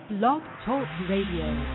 Blog Talk Radio.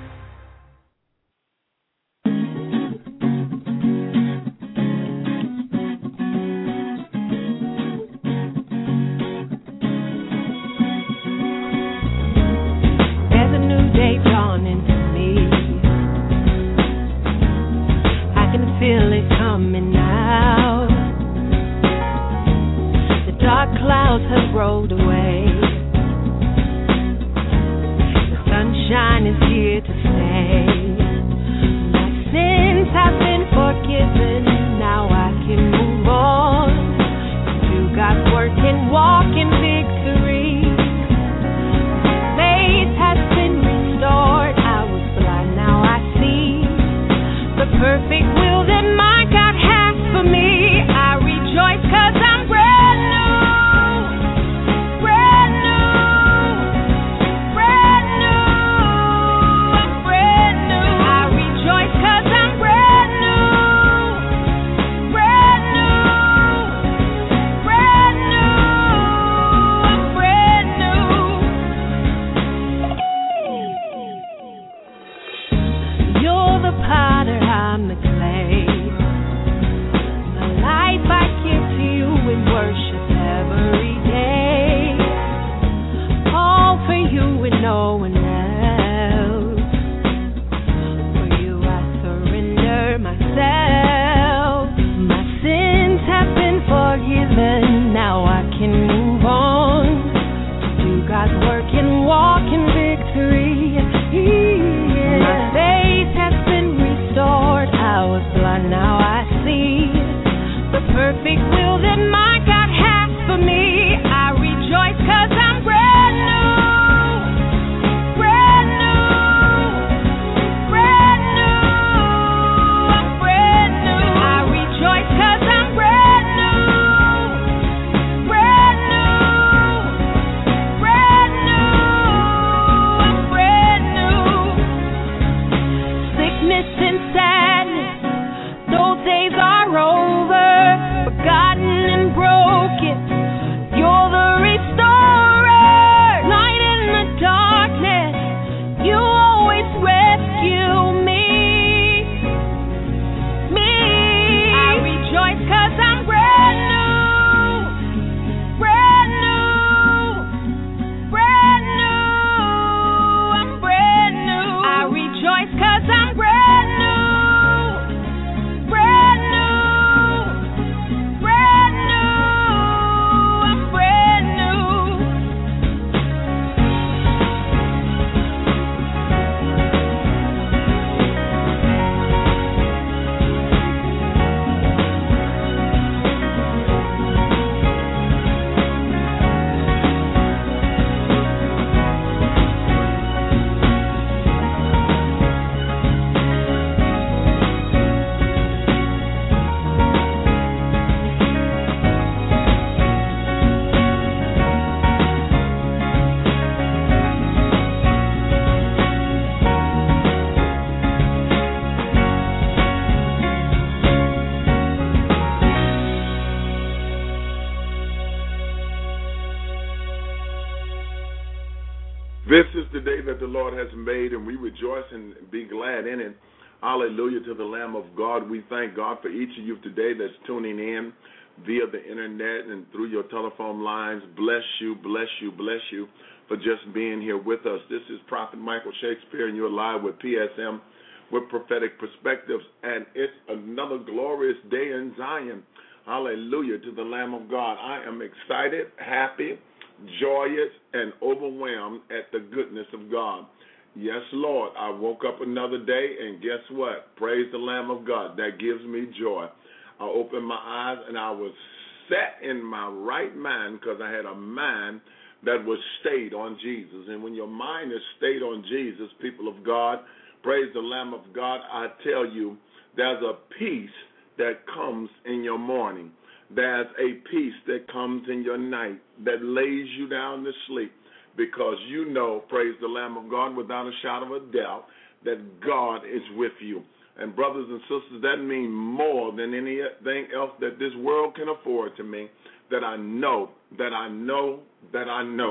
This is the day that the Lord has made, and we rejoice and be glad in it. Hallelujah to the Lamb of God. We thank God for each of you today that's tuning in via the internet and through your telephone lines. Bless you, bless you, bless you for just being here with us. This is Prophet Michael Shakespeare, and you're live with PSM with Prophetic Perspectives, and it's another glorious day in Zion. Hallelujah to the Lamb of God. I am excited, happy, joyous, and overwhelmed at the goodness of God. Yes, Lord, I woke up another day, and guess what? Praise the Lamb of God. That gives me joy. I opened my eyes, and I was set in my right mind because I had a mind that was stayed on Jesus. And when your mind is stayed on Jesus, people of God, praise the Lamb of God, I tell you, there's a peace that comes in your morning. There's a peace that comes in your night that lays you down to sleep because you know, praise the Lamb of God, without a shadow of a doubt, that God is with you. And brothers and sisters, that means more than anything else that this world can afford to me, that I know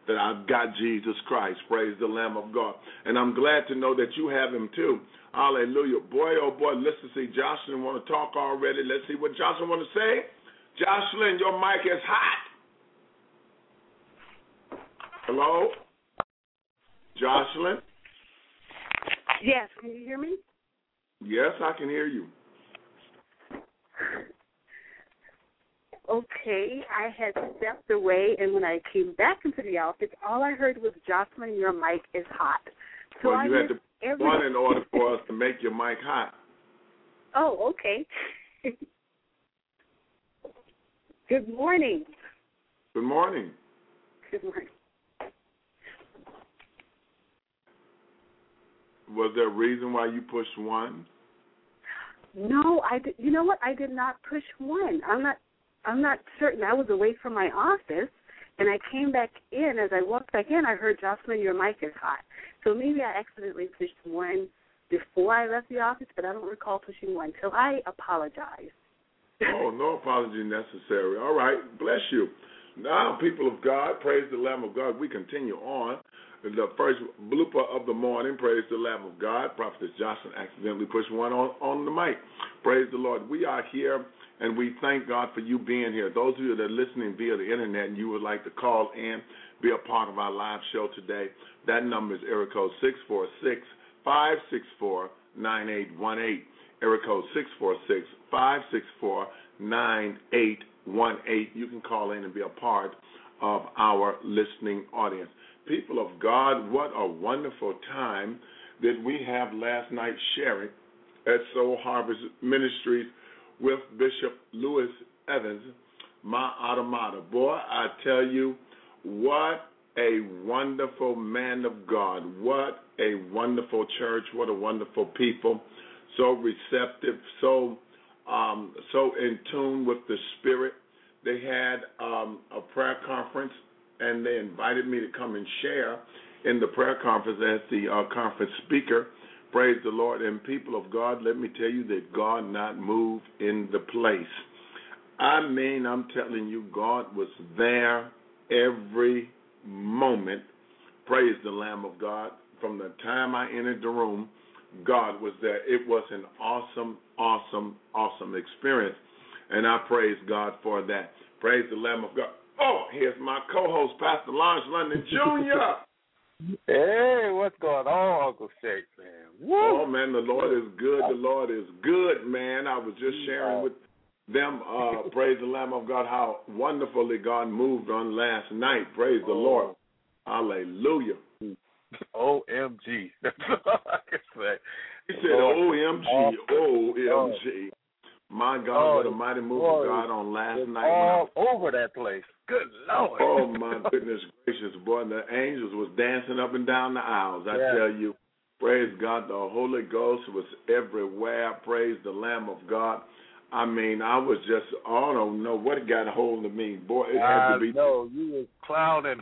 that I've got Jesus Christ. Praise the Lamb of God. And I'm glad to know that you have him too. Hallelujah. Boy, oh boy, let's see. Jocelyn want to talk already. Let's see what Jocelyn want to say. Jocelyn, your mic is hot. Hello? Jocelyn? Yes, can you hear me? Yes, I can hear you. Okay, I had stepped away, and when I came back into the office, all I heard was, Jocelyn, your mic is hot. So well, you had to one in order for us to make your mic hot. Oh, okay. Good morning. Good morning. Good morning. Was there a reason why you pushed one? No, you know what? I did not push one. I'm not certain. I was away from my office, and I came back in. As I walked back in, I heard, Jocelyn, your mic is hot. So maybe I accidentally pushed one before I left the office, but I don't recall pushing one. So I apologize. Oh, no apology necessary. All right. Bless you. Now, people of God, praise the Lamb of God. We continue on. The first blooper of the morning, praise the Lamb of God. Prophetess Johnson accidentally pushed one on the mic. Praise the Lord. We are here, and we thank God for you being here. Those of you that are listening via the internet and you would like to call in, be a part of our live show today, that number is area code 646-564-9818. Area code 646-564-9818. You can call in and be a part of our listening audience. People of God, what a wonderful time that we have last night sharing at Soul Harvest Ministries with Bishop Louis Evans, my automata. Boy, I tell you, what a wonderful man of God. What a wonderful church. What a wonderful people. So receptive, so in tune with the Spirit. They had a prayer conference, and they invited me to come and share in the prayer conference as the conference speaker. Praise the Lord. And people of God, let me tell you that God not moved in the place. I mean, I'm telling you, God was there every moment. Praise the Lamb of God. From the time I entered the room, God was there. It was an awesome, awesome, awesome experience. And I praise God for that. Praise the Lamb of God. Oh, here's my co-host, Pastor Lawrence London Jr. Hey, what's going on, Uncle Shake, man? Woo. Oh, man, the Lord is good. The Lord is good, man. I was just sharing with them, praise the Lamb of God, how wonderfully God moved on last night. Praise the Lord. Hallelujah. OMG. That's all I can say. He said, OMG, OMG. My God, what a mighty move of God on last night. All over that place. Good Lord. Oh, my goodness gracious, boy. The angels was dancing up and down the aisles. I tell you, praise God, the Holy Ghost was everywhere. Praise the Lamb of God. I mean, I was just, I don't know what got a hold of me. Boy, it had to be. No, you was clowning.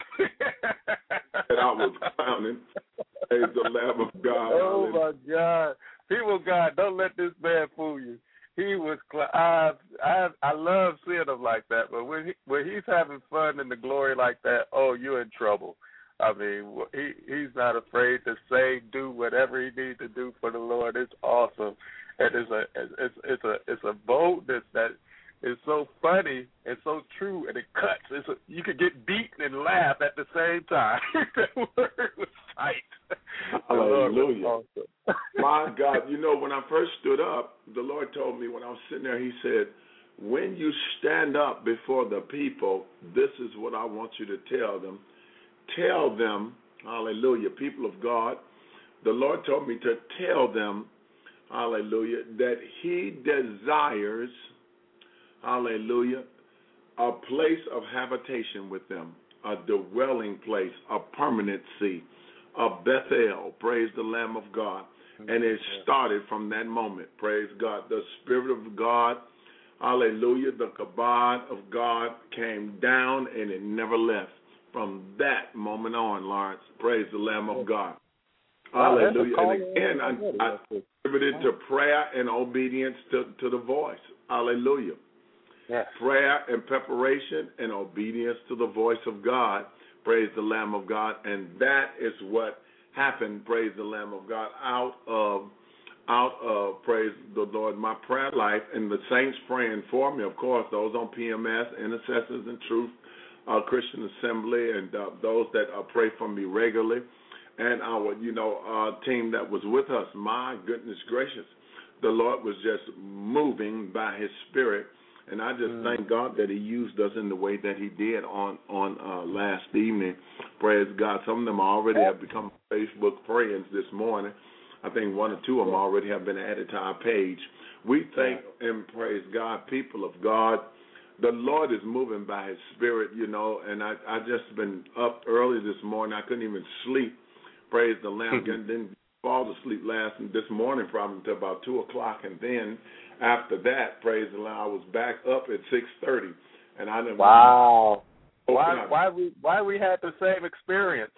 And I was clowning. Praise the Lamb of God. Oh, my God. People of God, don't let this man fool you. He was. I love seeing him like that, but when he's having fun in the glory like that, oh, you're in trouble. I mean, he's not afraid to say, do whatever he needs to do for the Lord. It's awesome, and it's a boldness that is so funny and so true, and it cuts. You could get beaten and laugh at the same time. That word was tight. Hallelujah. Awesome. My God, you know, when I first stood up, the Lord told me when I was sitting there, he said, when you stand up before the people, this is what I want you to tell them. Tell them, hallelujah, people of God, the Lord told me to tell them, hallelujah, that he desires, hallelujah, a place of habitation with them, a dwelling place, a permanency, a Bethel, praise the Lamb of God. And it started from that moment, praise God. The Spirit of God, hallelujah, the kabod of God came down and it never left. From that moment on, Lawrence, praise the Lamb of God. Hallelujah. And again, I attributed to prayer and obedience to the voice. Hallelujah. Yes. Prayer and preparation and obedience to the voice of God. praise the Lamb of God, and that is what happened, praise the Lamb of God, out of, praise the Lord, my prayer life and the saints praying for me, of course, those on PMS, Intercessors in Truth, Christian Assembly, and those that pray for me regularly, and our, team that was with us. My goodness gracious, the Lord was just moving by His Spirit, and I just thank God that He used us in the way that He did on last evening. Praise God. Some of them already have become Facebook friends this morning. I think one or two of them already have been added to our page. We thank and praise God, people of God. The Lord is moving by His Spirit, and I just been up early this morning. I couldn't even sleep. Praise the Lamb. Didn't fall asleep this morning probably until about 2 o'clock, and then after that, praise the Lord, I was back up at 6:30, and I didn't. Wow. Why we had the same experience?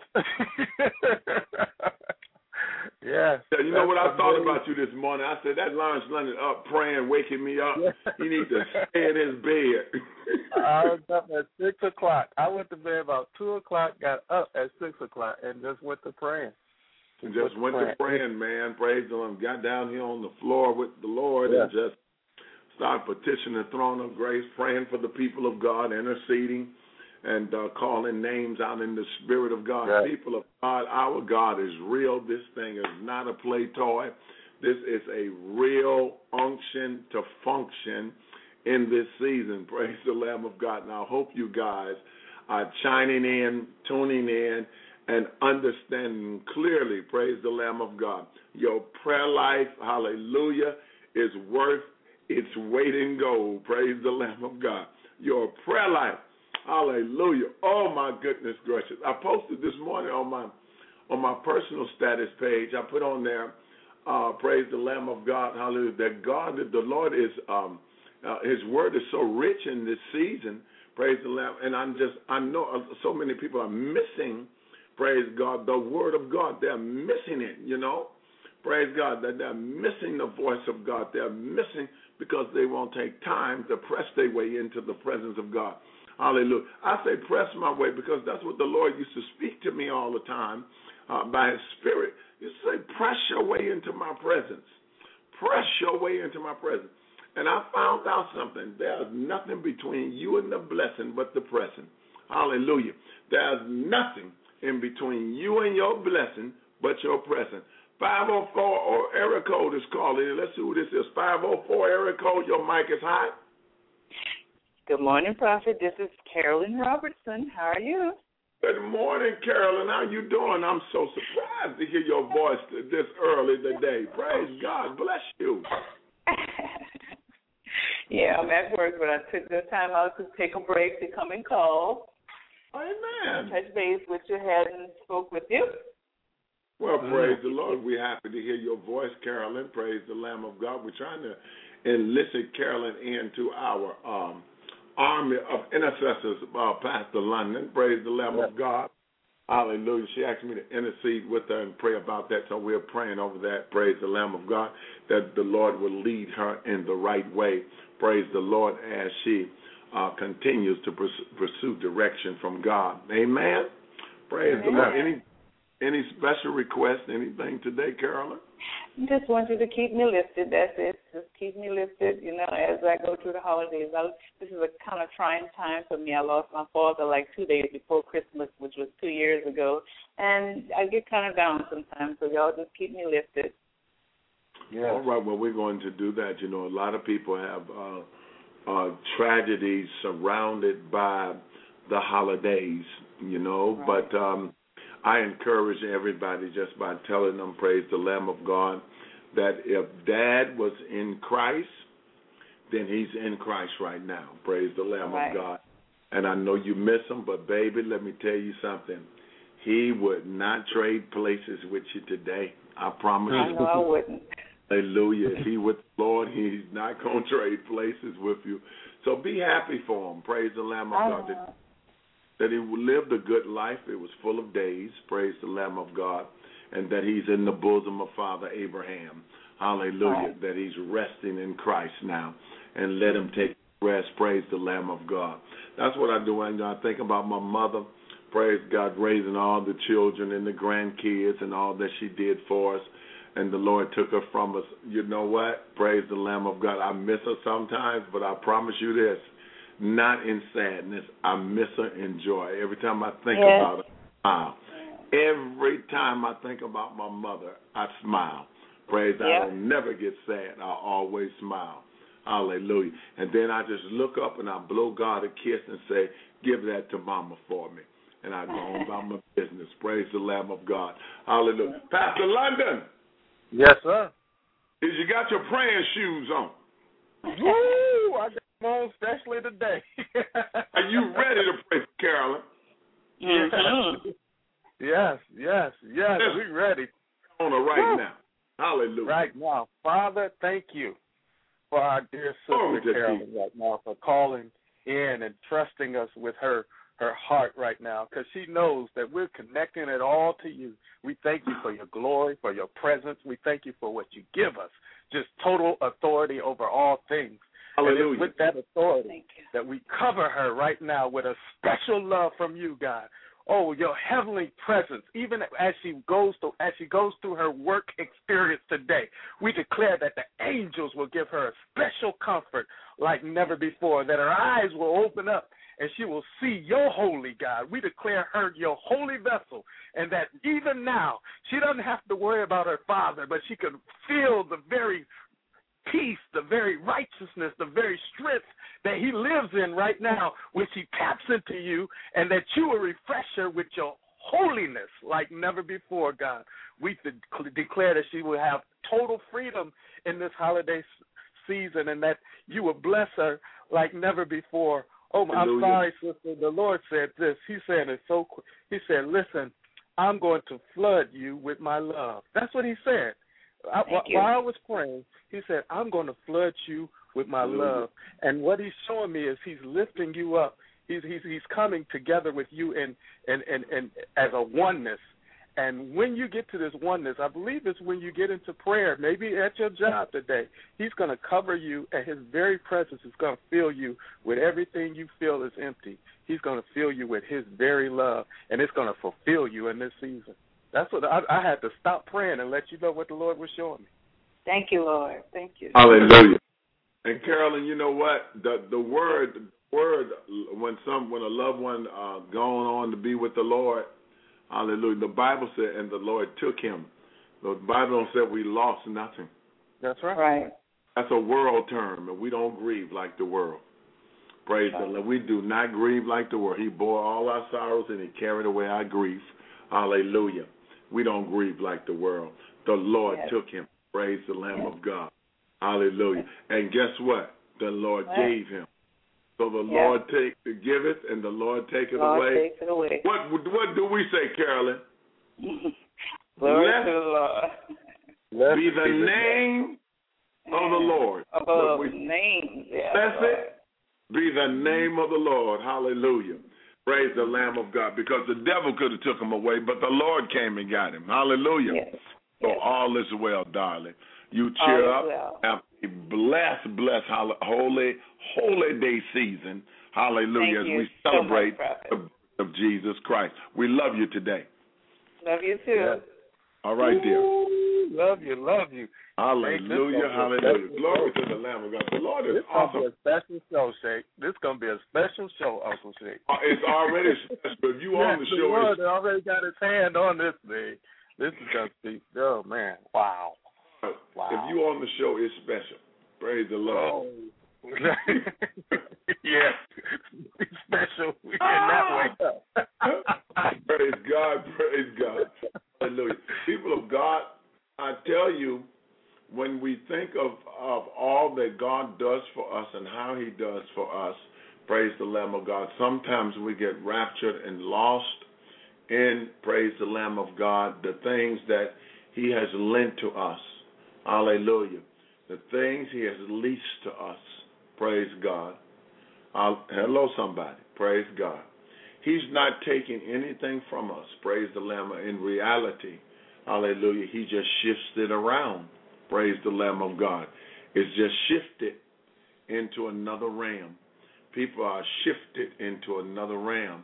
Yeah. You know what I thought about you this morning? I said that Lawrence London up praying, waking me up. He needs to stay in his bed. I was up at 6 o'clock. I went to bed about 2 o'clock, got up at 6 o'clock, and just went to praying. And just went to praying, man. Praise the Lord. Got down here on the floor with the Lord and just started petitioning the throne of grace, praying for the people of God, interceding, and calling names out in the Spirit of God. Right. People of God, our God is real. This thing is not a play toy. This is a real unction to function in this season. Praise the Lamb of God. And I hope you guys are chiming in, tuning in, and understanding clearly, praise the Lamb of God. Your prayer life, hallelujah, is worth its weight in gold. Praise the Lamb of God. Your prayer life, hallelujah. Oh, my goodness gracious. I posted this morning on my personal status page. I put on there, praise the Lamb of God, hallelujah, that the Lord is, His word is so rich in this season, praise the Lamb. And I know so many people are missing, praise God, the word of God. They're missing it, Praise God, that they're missing the voice of God. They're missing because they won't take time to press their way into the presence of God. Hallelujah. I say press my way because that's what the Lord used to speak to me all the time by His Spirit. You say press your way into my presence. Press your way into my presence. And I found out something. There's nothing between you and the blessing but the pressing. Hallelujah. There's nothing in between you and your blessing but your pressing. 504 area code is calling. Let's see who this is. 504 area code, your mic is hot. Good morning, Prophet. This is Carolyn Robertson. How are you? Good morning, Carolyn. How you doing? I'm so surprised to hear your voice this early today. Praise God. Bless you. Yeah, I'm at work, but I took the time out to take a break to come and call. Amen. Touch base with you, hadn't spoke with you. Well, praise the Lord. We're happy to hear your voice, Carolyn. Praise the Lamb of God. We're trying to enlist Carolyn into our army of intercessors, Pastor London. Praise the Lamb of God. Hallelujah. She asked me to intercede with her and pray about that, so we're praying over that. Praise the Lamb of God, that the Lord will lead her in the right way. Praise the Lord as she continues to pursue direction from God. Amen. Praise the Lord. Any special requests, anything today, Carolyn? Just want you to keep me lifted. That's it. Just keep me lifted, as I go through the holidays. This is a kind of trying time for me. I lost my father like 2 days before Christmas, which was 2 years ago. And I get kind of down sometimes, so y'all just keep me lifted. Yeah. All right, well, we're going to do that. A lot of people have tragedies surrounded by the holidays, right. But I encourage everybody just by telling them, praise the Lamb of God, that if Dad was in Christ, then he's in Christ right now. Praise the Lamb of God. And I know you miss him, but, baby, let me tell you something. He would not trade places with you today. I promise you. I know I wouldn't. Hallelujah. If he with the Lord, he's not going to trade places with you. So be happy for him. Praise the Lamb of God. That he lived a good life. It was full of days. Praise the Lamb of God. And that he's in the bosom of Father Abraham. Hallelujah. That he's resting in Christ now. And let him take rest. Praise the Lamb of God. That's what I do when I think about my mother. Praise God, raising all the children and the grandkids and all that she did for us. And the Lord took her from us. You know what? Praise the Lamb of God. I miss her sometimes, but I promise you this, not in sadness. I miss her in joy. Every time I think about her, I smile. Every time I think about my mother, I smile. Praise God. I don't never get sad. I always smile. Hallelujah. And then I just look up and I blow God a kiss and say, give that to Mama for me. And I go on about my business. Praise the Lamb of God. Hallelujah. Pastor London. Yes, sir. You got your praying shoes on. Woo! I got them on especially today. Are you ready to pray for Carolyn? Mm-hmm. Yes. We're ready. On her right now. Hallelujah. Right now. Father, thank you for our dear sister Carolyn right now for calling in and trusting us with her heart right now, because she knows that we're connecting it all to you. We thank you for your glory, for your presence. We thank you for what you give us, just total authority over all things. Hallelujah. And it's with that authority that we cover her right now with a special love from you, God. Oh, your heavenly presence, even as she goes through her work experience today, we declare that the angels will give her a special comfort like never before, that her eyes will open up and she will see your holy God. We declare her your holy vessel, and that even now she doesn't have to worry about her father, but she can feel the very peace, the very righteousness, the very strength that he lives in right now when she taps into you, and that you will refresh her with your holiness like never before, God. We declare that she will have total freedom in this holiday season, and that you will bless her like never before. Oh, I'm sorry, sister. The Lord said this. He said it so quick. He said, listen, I'm going to flood you with my love. That's what he said. While I was praying, he said, I'm going to flood you with my love. And what he's showing me is he's lifting you up. He's coming together with you in as a oneness. And when you get to this oneness, I believe it's when you get into prayer, maybe at your job today, he's going to cover you, and his very presence is going to fill you with everything you feel is empty. He's going to fill you with his very love, and it's going to fulfill you in this season. That's what I had to stop praying and let you know what the Lord was showing me. Thank you, Lord. Thank you. Hallelujah. And Carolyn, you know what? The word when a loved one going on to be with the Lord, hallelujah. The Bible said, and the Lord took him. The Bible don't say we lost nothing. That's right. Right. That's a world term, and we don't grieve like the world. Praise the Lord. We do not grieve like the world. He bore all our sorrows, and he carried away our grief. Hallelujah. We don't grieve like the world. The Lord took him. Praise the Lamb of God. Hallelujah. And guess what? The Lord gave him. So the Lord giveth, and the Lord taketh away. Take it away. What do we say, Carolyn? Glory to the Lord. Be the name of the Lord. Above names. Blessed be the name of the Lord. Hallelujah. Praise the Lamb of God. Because the devil could have took him away, but the Lord came and got him. Hallelujah. Yes. So all is well, darling. You cheer up. Well. Have a blessed, holy day season. Hallelujah. As we celebrate the birth of Jesus Christ. We love you today. Love you too. Yeah. All right, dear. Love you. Hallelujah, hallelujah. Glory to the Lamb of God. The Lord is awesome. This is going to be a special show, Shake. This is going to be a special show, Uncle Shake. It's already special. If you on the show, the Lord already got his hand on this thing. This is going to be, oh, man, wow. If you on the show, it's special. Praise the Lord. Oh. Yes, it's special in that way. Praise God, praise God. Hallelujah. People of God, I tell you, when we think of all that God does for us and how he does for us, praise the Lamb of God, sometimes we get raptured and lost in, praise the Lamb of God, the things that he has lent to us. Hallelujah. The things he has leased to us. Praise God. Hello, somebody. Praise God. He's not taking anything from us. Praise the Lamb. In reality, hallelujah, he just shifts it around. Praise the Lamb of God. It's just shifted into another realm. People are shifted into another realm.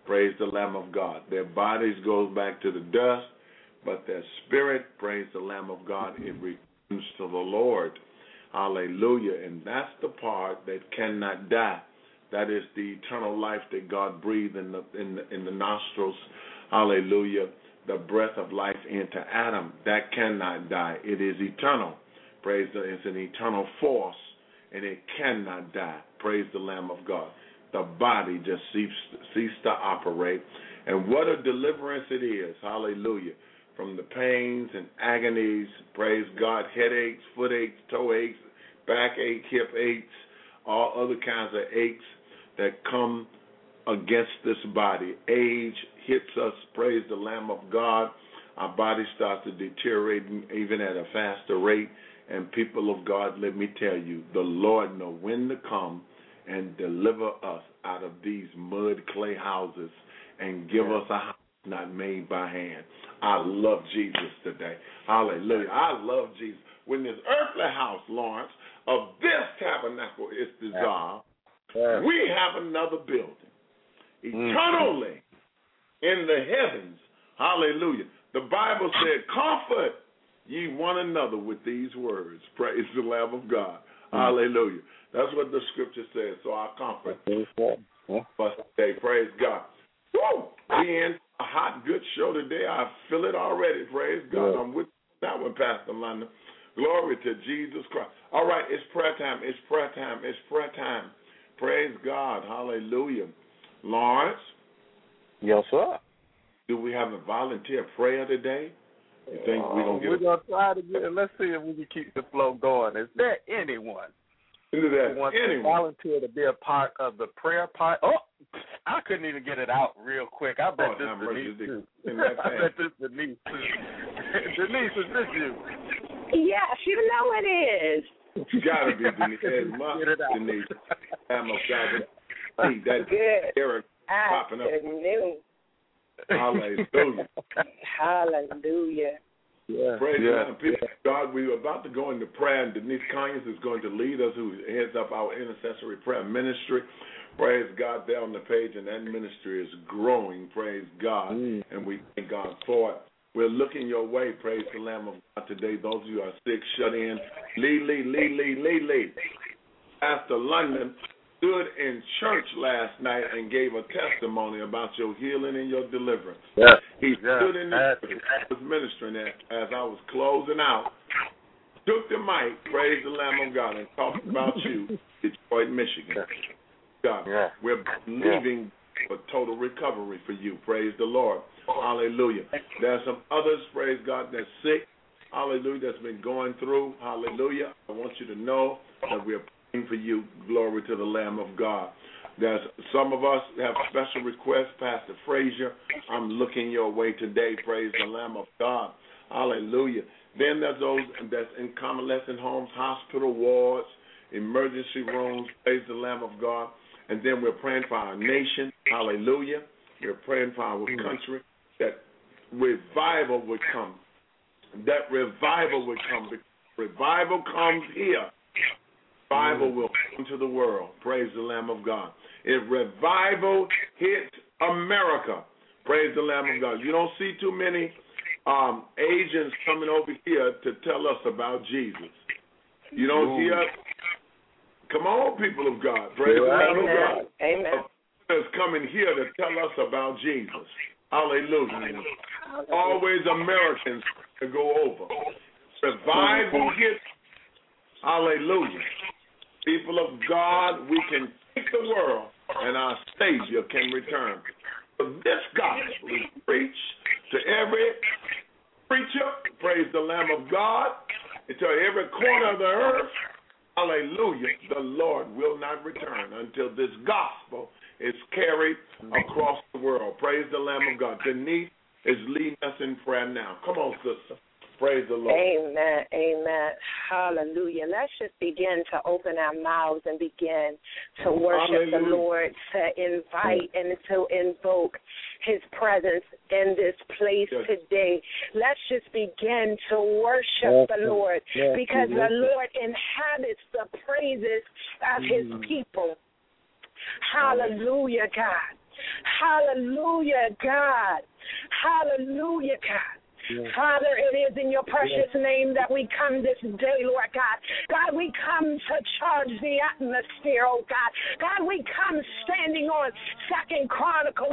praise the Lamb of God. Their bodies goes back to the dust, but their spirit, praise the Lamb of God, it returns to the Lord. Hallelujah. And that's the part that cannot die. That is the eternal life that God breathed in the nostrils. Hallelujah. The breath of life into Adam. That cannot die. It is eternal. Praise the Lord. It's an eternal force, and it cannot die. Praise the Lamb of God. The body just ceased to operate. And what a deliverance it is. Hallelujah. From the pains and agonies, praise God, headaches, foot aches, toe aches, back ache, hip aches, all other kinds of aches that come against this body. Age hits us, praise the Lamb of God. Our body starts to deteriorate even at a faster rate. And people of God, let me tell you, the Lord knows when to come and deliver us out of these mud clay houses and give us a house not made by hand. I love Jesus today. Hallelujah. I love Jesus. When this earthly house, Lawrence, of this tabernacle is dissolved, we have another building. Eternally in the heavens. Hallelujah. The Bible said, comfort ye one another with these words. Praise the Lamb of God. Hallelujah. That's what the scripture says. So I comfort us today. Praise God. Woo! We in a hot, good show today. I feel it already. Praise God. I'm with that one, Pastor London. Glory to Jesus Christ. All right, it's prayer time. It's prayer time. It's prayer time. Praise God. Hallelujah. Lawrence? Yes, sir. Do we have a volunteer prayer today? You think we're going to try to get it? Let's see if we can keep the flow going. Is there anyone who wants to volunteer to be a part of the prayer part? Oh, I couldn't even get it out real quick. I bet this is Denise, too. I bet this is Denise, too. Denise, is this you? Yes, you know it is. You got to be Denise. Get it out. Denise. That Eric popping up. Hallelujah. Hallelujah. Yeah. Praise God. We're about to go into prayer, and Denise Conyers is going to lead us, who heads up our intercessory prayer ministry. Praise God, there on the page, and that ministry is growing. Praise God, and we thank God for it. We're looking your way. Praise the Lamb of God today. Those of you who are sick, shut in. Lee. Pastor London stood in church last night and gave a testimony about your healing and your deliverance. He stood in the church, was ministering as I was closing out, took the mic, praise the Lamb of God, and talked about you, Detroit, Michigan. God, we're believing for total recovery for you. Praise the Lord. Hallelujah. There are some others, praise God, that's sick. Hallelujah, that's been going through. Hallelujah. I want you to know that we're praying for you. Glory to the Lamb of God. There's some of us have special requests. Pastor Frazier, I'm looking your way today. Praise the Lamb of God. Hallelujah. Then there's those that's in convalescent homes, hospital wards, emergency rooms. Praise the Lamb of God. And then we're praying for our nation. Hallelujah. We're praying for our country, that revival would come. That revival would come. Revival comes here. Revival will come to the world. Praise the Lamb of God. If revival hits America, praise the Lamb of God. You don't see too many agents coming over here to tell us about Jesus. You don't hear. Come on, people of God. Praise the Lamb of God. Amen. Is coming here to tell us about Jesus. Hallelujah. Always Americans to go over. Revival hits. Hallelujah. People of God, we can take the world and our Savior can return. So this gospel is preached to every preacher, praise the Lamb of God, and to every corner of the earth. Hallelujah. The Lord will not return until this gospel is carried across the world. Praise the Lamb of God. Denise is leading us in prayer now. Come on, sister. Praise the Lord. Amen. Amen. Hallelujah. Let's just begin to open our mouths and begin to worship the Lord, to invite and to invoke his presence in this place today. Let's just begin to worship the Lord because the Lord inhabits the praises of his people. Hallelujah, God. Hallelujah, God. Hallelujah, God. Father, it is in your precious name that we come this day, Lord God. God, we come to charge the atmosphere, oh God. God, we come standing on 2 Chronicles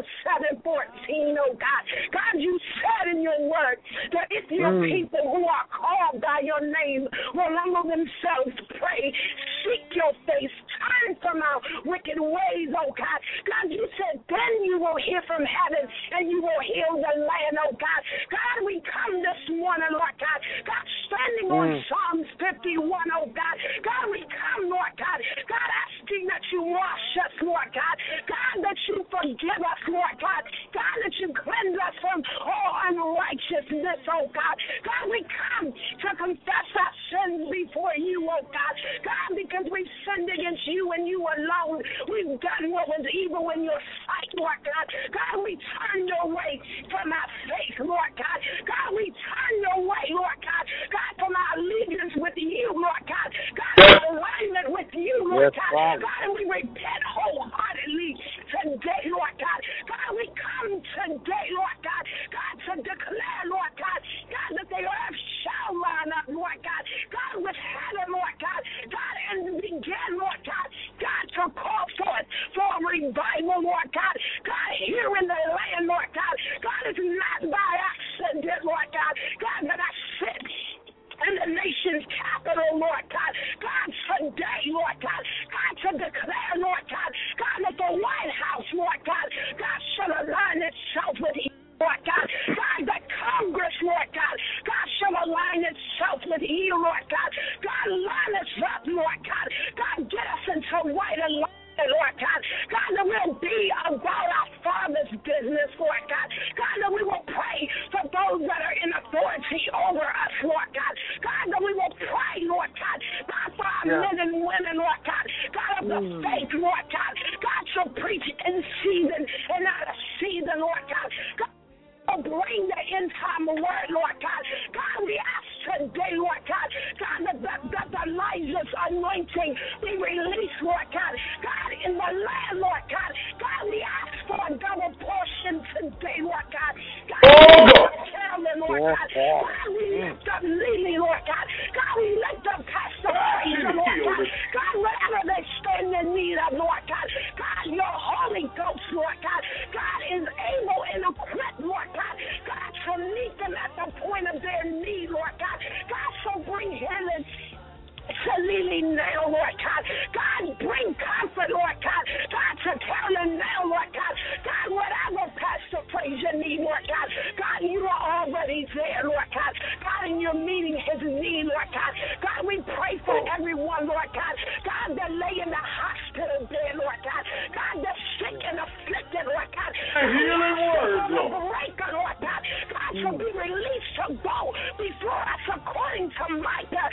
7:14, oh God. God, you said in your word that if your people who are called by your name will humble themselves, pray, seek your face, turn from our wicked ways, oh God. God, you said then you will hear from heaven and you will heal the land, oh God. God, we come this morning, Lord God. God, standing on Psalms 51, oh God. God, we come, Lord God. God, asking that you wash us, Lord God. God, that you forgive us, Lord God. God, that you cleanse us from all unrighteousness, oh God. God, we come to confess our sins before you, oh God. God, because we've sinned against you and you alone. We've done what was evil in your sight, Lord God. God, we turned away from our faith, Lord God. God, we turned away, Lord God. God, from our allegiance with you, Lord God. God, our alignment with you, Lord God. God, and we repent wholeheartedly today, Lord God. God, we come today, Lord God. God, to declare, Lord God. God, that the earth shall line up, Lord God. God, with heaven, Lord God. God, and begin, Lord God. God, to call forth for a revival, Lord God. God, here in the land, Lord God. God, it's not by accident, Lord God. God, that I sit in the nation's capital, Lord God. God, today, Lord God. God, to declare, Lord God. God, that the White House, Lord God. God, shall align itself with you, Lord God. God, that Congress, Lord God. God, shall align itself with you, Lord God. God, line us up, Lord God. God, get us into right alignment, Lord God. God, that we'll be about our Father's business, Lord God. God, that we will pray for those that are in authority over us, Lord God. God, that we will pray, Lord God. God, for our men and women, Lord God. God, of the faith, Lord God. God, shall preach in season and out of season, Lord God. God, bring the end time word, Lord God. God, we ask today, Lord God. God, that the Elijah's anointing be released, Lord God. God, in the land, Lord God. God, we ask for a double portion today, Lord God. God, we lift up Carolyn, Lord God. God, we lift up Lily, Lord God. God, we lift up Pastor Fraser, Lord God. God, whatever they stand in need of, Lord God. God, your Holy Ghost, Lord God. God is able and equipped, Lord God. God, to meet them at the point of their need, Lord God. God, so bring healing to Lily now, Lord God. God, bring comfort, Lord God. God, to Carolyn now, Lord God. God, whatever Pastor Fraser need, Lord God. God, you are already there, Lord God. God, and you're meeting his need, Lord God. God, we pray for everyone, Lord God. God, that lay in the hospital bed, Lord God. God, that's sick and afflicted, Lord God. Healing words, Lord. Breaker, Lord God. God, shall be released to go before us according to Micah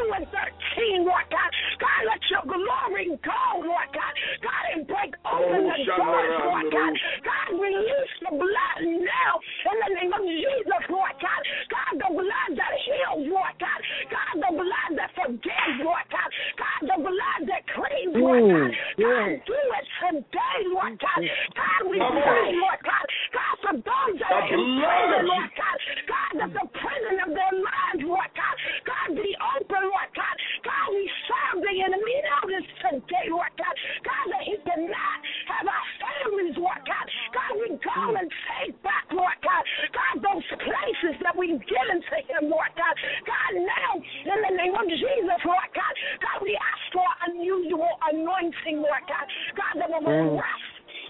2:13, Lord God. God, let your glory go, Lord God. God, and break open the doors, Lord God. God, release the blood now in the name of Jesus, Lord God. God, the blood that heals, Lord God. God, the blood that forgives, Lord God. God, the blood that cleans, Lord God. God, do it today, Lord God. God, we pray, Lord God. God, for those that are in prison, Lord God. God, that the prison of their minds, Lord God. God, be open, Lord God. God, we serve the enemy notice today, Lord God. God, that he cannot have our families, Lord God. God, we go and take back, Lord God. God, those places that we've given to him, Lord God. God, now, in the name of Jesus, Lord God. God, we ask for unusual anointing, Lord God. God, that will rest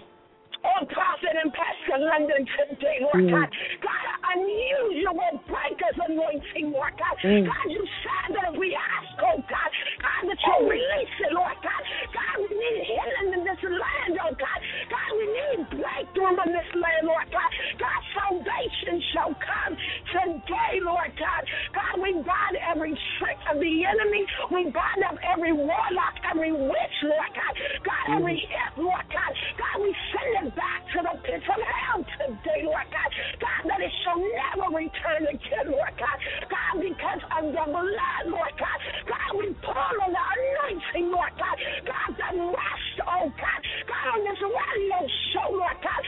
on Prophet and Pastor London today, Lord God. God, unusual breakers anointing, Lord God. God, you said that if we ask, oh God, God, that you'll release it, Lord God. God, we need healing in this land, oh God. God, we need breakthrough in this land, Lord God. God, salvation shall come today, Lord God. God, we bind every trick of the enemy. We bind up every warlock, every witch, Lord God. God, every hit, Lord God. God, we send it back to the pits of hell today, Lord God. God, that it shall never return again, Lord God. God, because of the blood, Lord God. God, we pull on the anointing, Lord God. God, that rest, oh God. God, on this radio show, Lord God.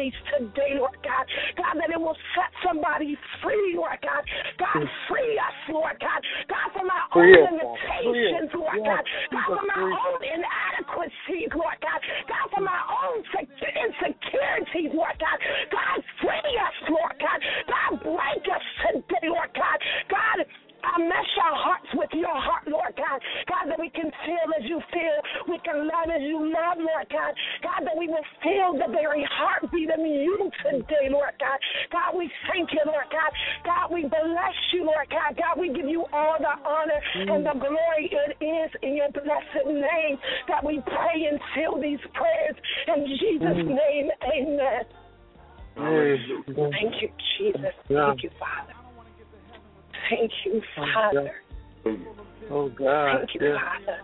released today, Lord God. God, that it will set somebody free, Lord God. God, free us, Lord God. God, from our own limitations, Lord God. God, from our own inadequacies, Lord God. God, from our own insecurities, Lord God. God, free us, Lord God. God, break us today, Lord God. God, mesh our hearts with your heart, Lord God. God, that we can feel as you feel. We can love as you love, Lord God. God, that we will feel the very heartbeat of you today, Lord God. God, we thank you, Lord God. God, we bless you, Lord God. God, we give you all the honor and the glory. It is in your blessed name that we pray and seal these prayers. In Jesus' name, amen. Thank you, Jesus. Thank you, Father. Thank you, Father. Oh, God. Thank you, Father.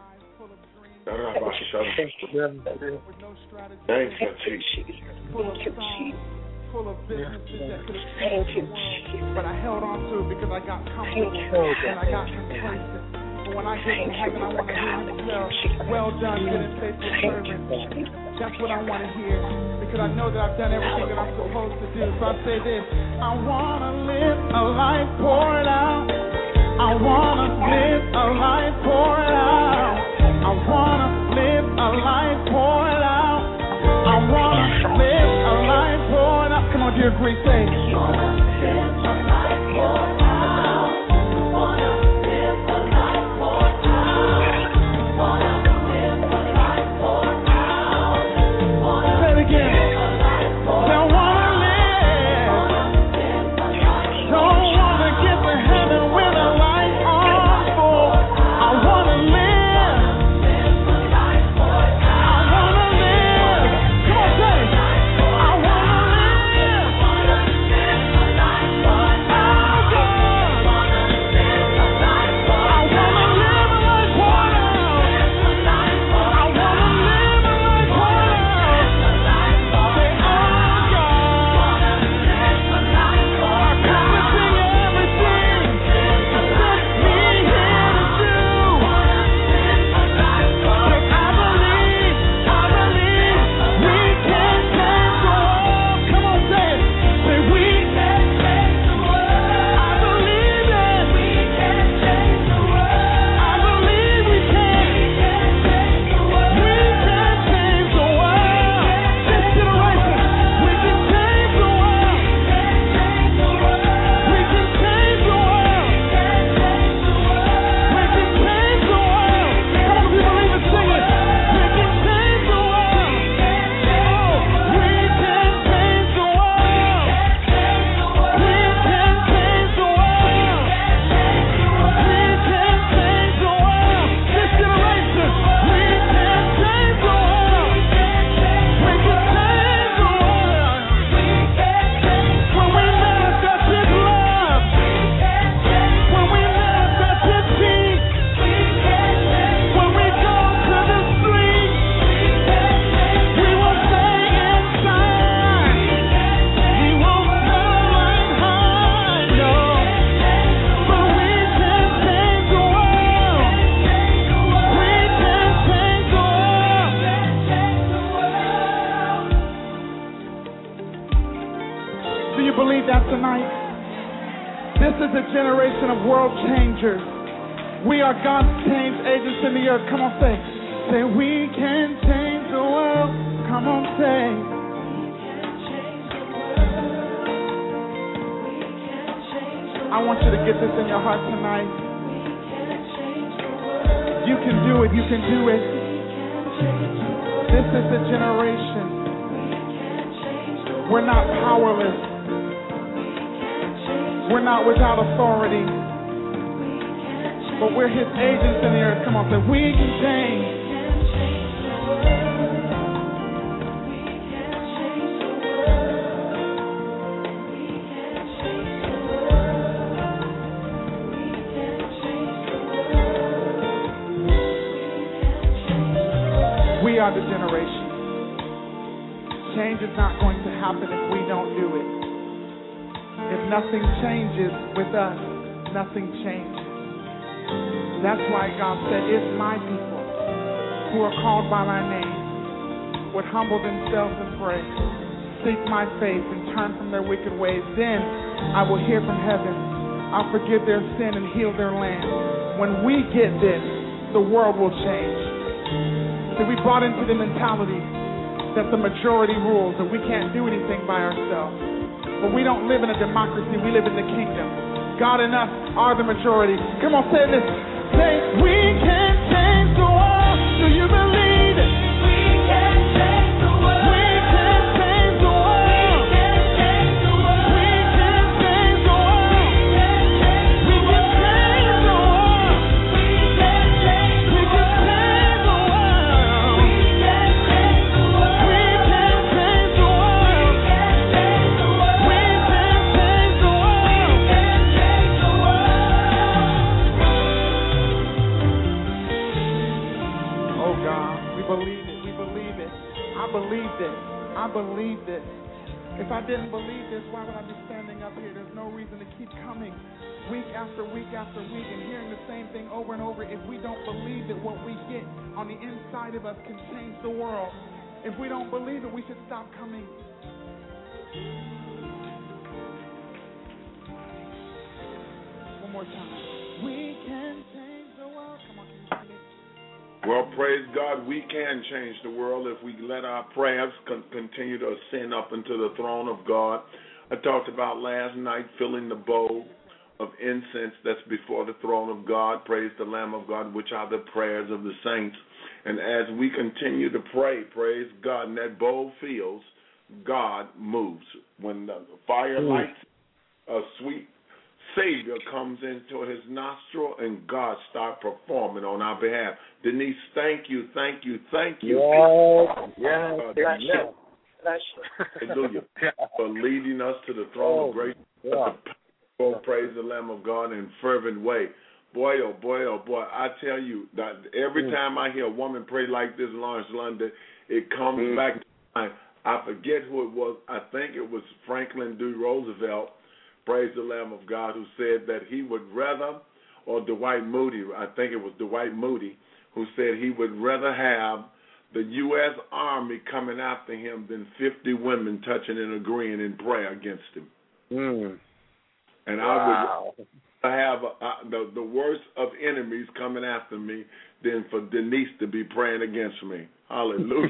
Thank you, Jesus. Thank you, Jesus. Thank you, Jesus. But I held on to it because I got comfortable and I got complacent. But when I get to heaven, I want to hear well done, good and faithful servant. That's what I want to hear, because I know that I've done everything that I'm supposed to do. So I say this: I want to live a life poured out. I want to live a life poured out. I want to live a life poured out. I want to live a life poured out. Come on, dear Grace, say it. I want to live a life poured out. I want to live a life poured out. I want to live a life poured out. Say it again. Don't want to live. Don't want to get to heaven with a life on full. I want to live. I want to live. Come on, say it. I want to live. Oh, God. Generation of world changers. We are God's change agents in the earth. Come on, say we can change the world. Come on, say. I want you to get this in your heart tonight. You can do it. You can do it. This is the generation. We're not powerless. We're not without authority, but we're His agents in the earth. Come on, say, we can change. We are the generation. Change is not going to happen if we don't do it. If nothing changes with us, nothing changes. That's why God said, if my people who are called by my name would humble themselves and pray seek my face and turn from their wicked ways, then I will hear from heaven. I'll forgive their sin and heal their land. When we get this, the world will change. See, we bought into the mentality that the majority rules, that we can't do anything by ourselves. But we don't live in a democracy, we live in the kingdom. God and us are the majority. Come on, say this. Say, we can change the world. Do you believe it? We can change the world. We can change the world. We can change the world. We can change the world. We can change the world. We can change the world. We can change the world. We can change the world. We can change the world. We can change the world. We can change the world. We can change the world. Oh God, we believe it. We believe it. I believe this. I believe this. If I didn't believe this, why would I be standing up here? There's no reason to keep coming week after week after week and hearing the same thing over and over if we don't believe that what we get on the inside of us can change the world. If we don't believe it, we should stop coming. One more time. We can change the world. Come on, can you sing it? Well, praise God, we can change the world if we let our prayers continue to ascend up into the throne of God. I talked about last night filling the bowl of incense that's before the throne of God. Praise the Lamb of God, which are the prayers of the saints. And as we continue to pray, praise God, and that bowl fills, God moves. When the fire lights, a sweet Savior comes into his nostril, and God starts performing on our behalf. Denise, thank you, thank you, thank you. Yes. Hallelujah. For leading us to the throne of grace. Praise the Lamb of God in fervent way. Boy, oh boy, oh boy, I tell you, that every time I hear a woman pray like this, Lawrence London, it comes back to mind. I forget who it was. I think it was Franklin D. Roosevelt, praise the Lamb of God, who said that he would rather, or Dwight Moody, I think it was Dwight Moody, who said he would rather have the U.S. Army coming after him than 50 women touching and agreeing in prayer against him. And I would have the worst of enemies coming after me than for Denise to be praying against me. Hallelujah.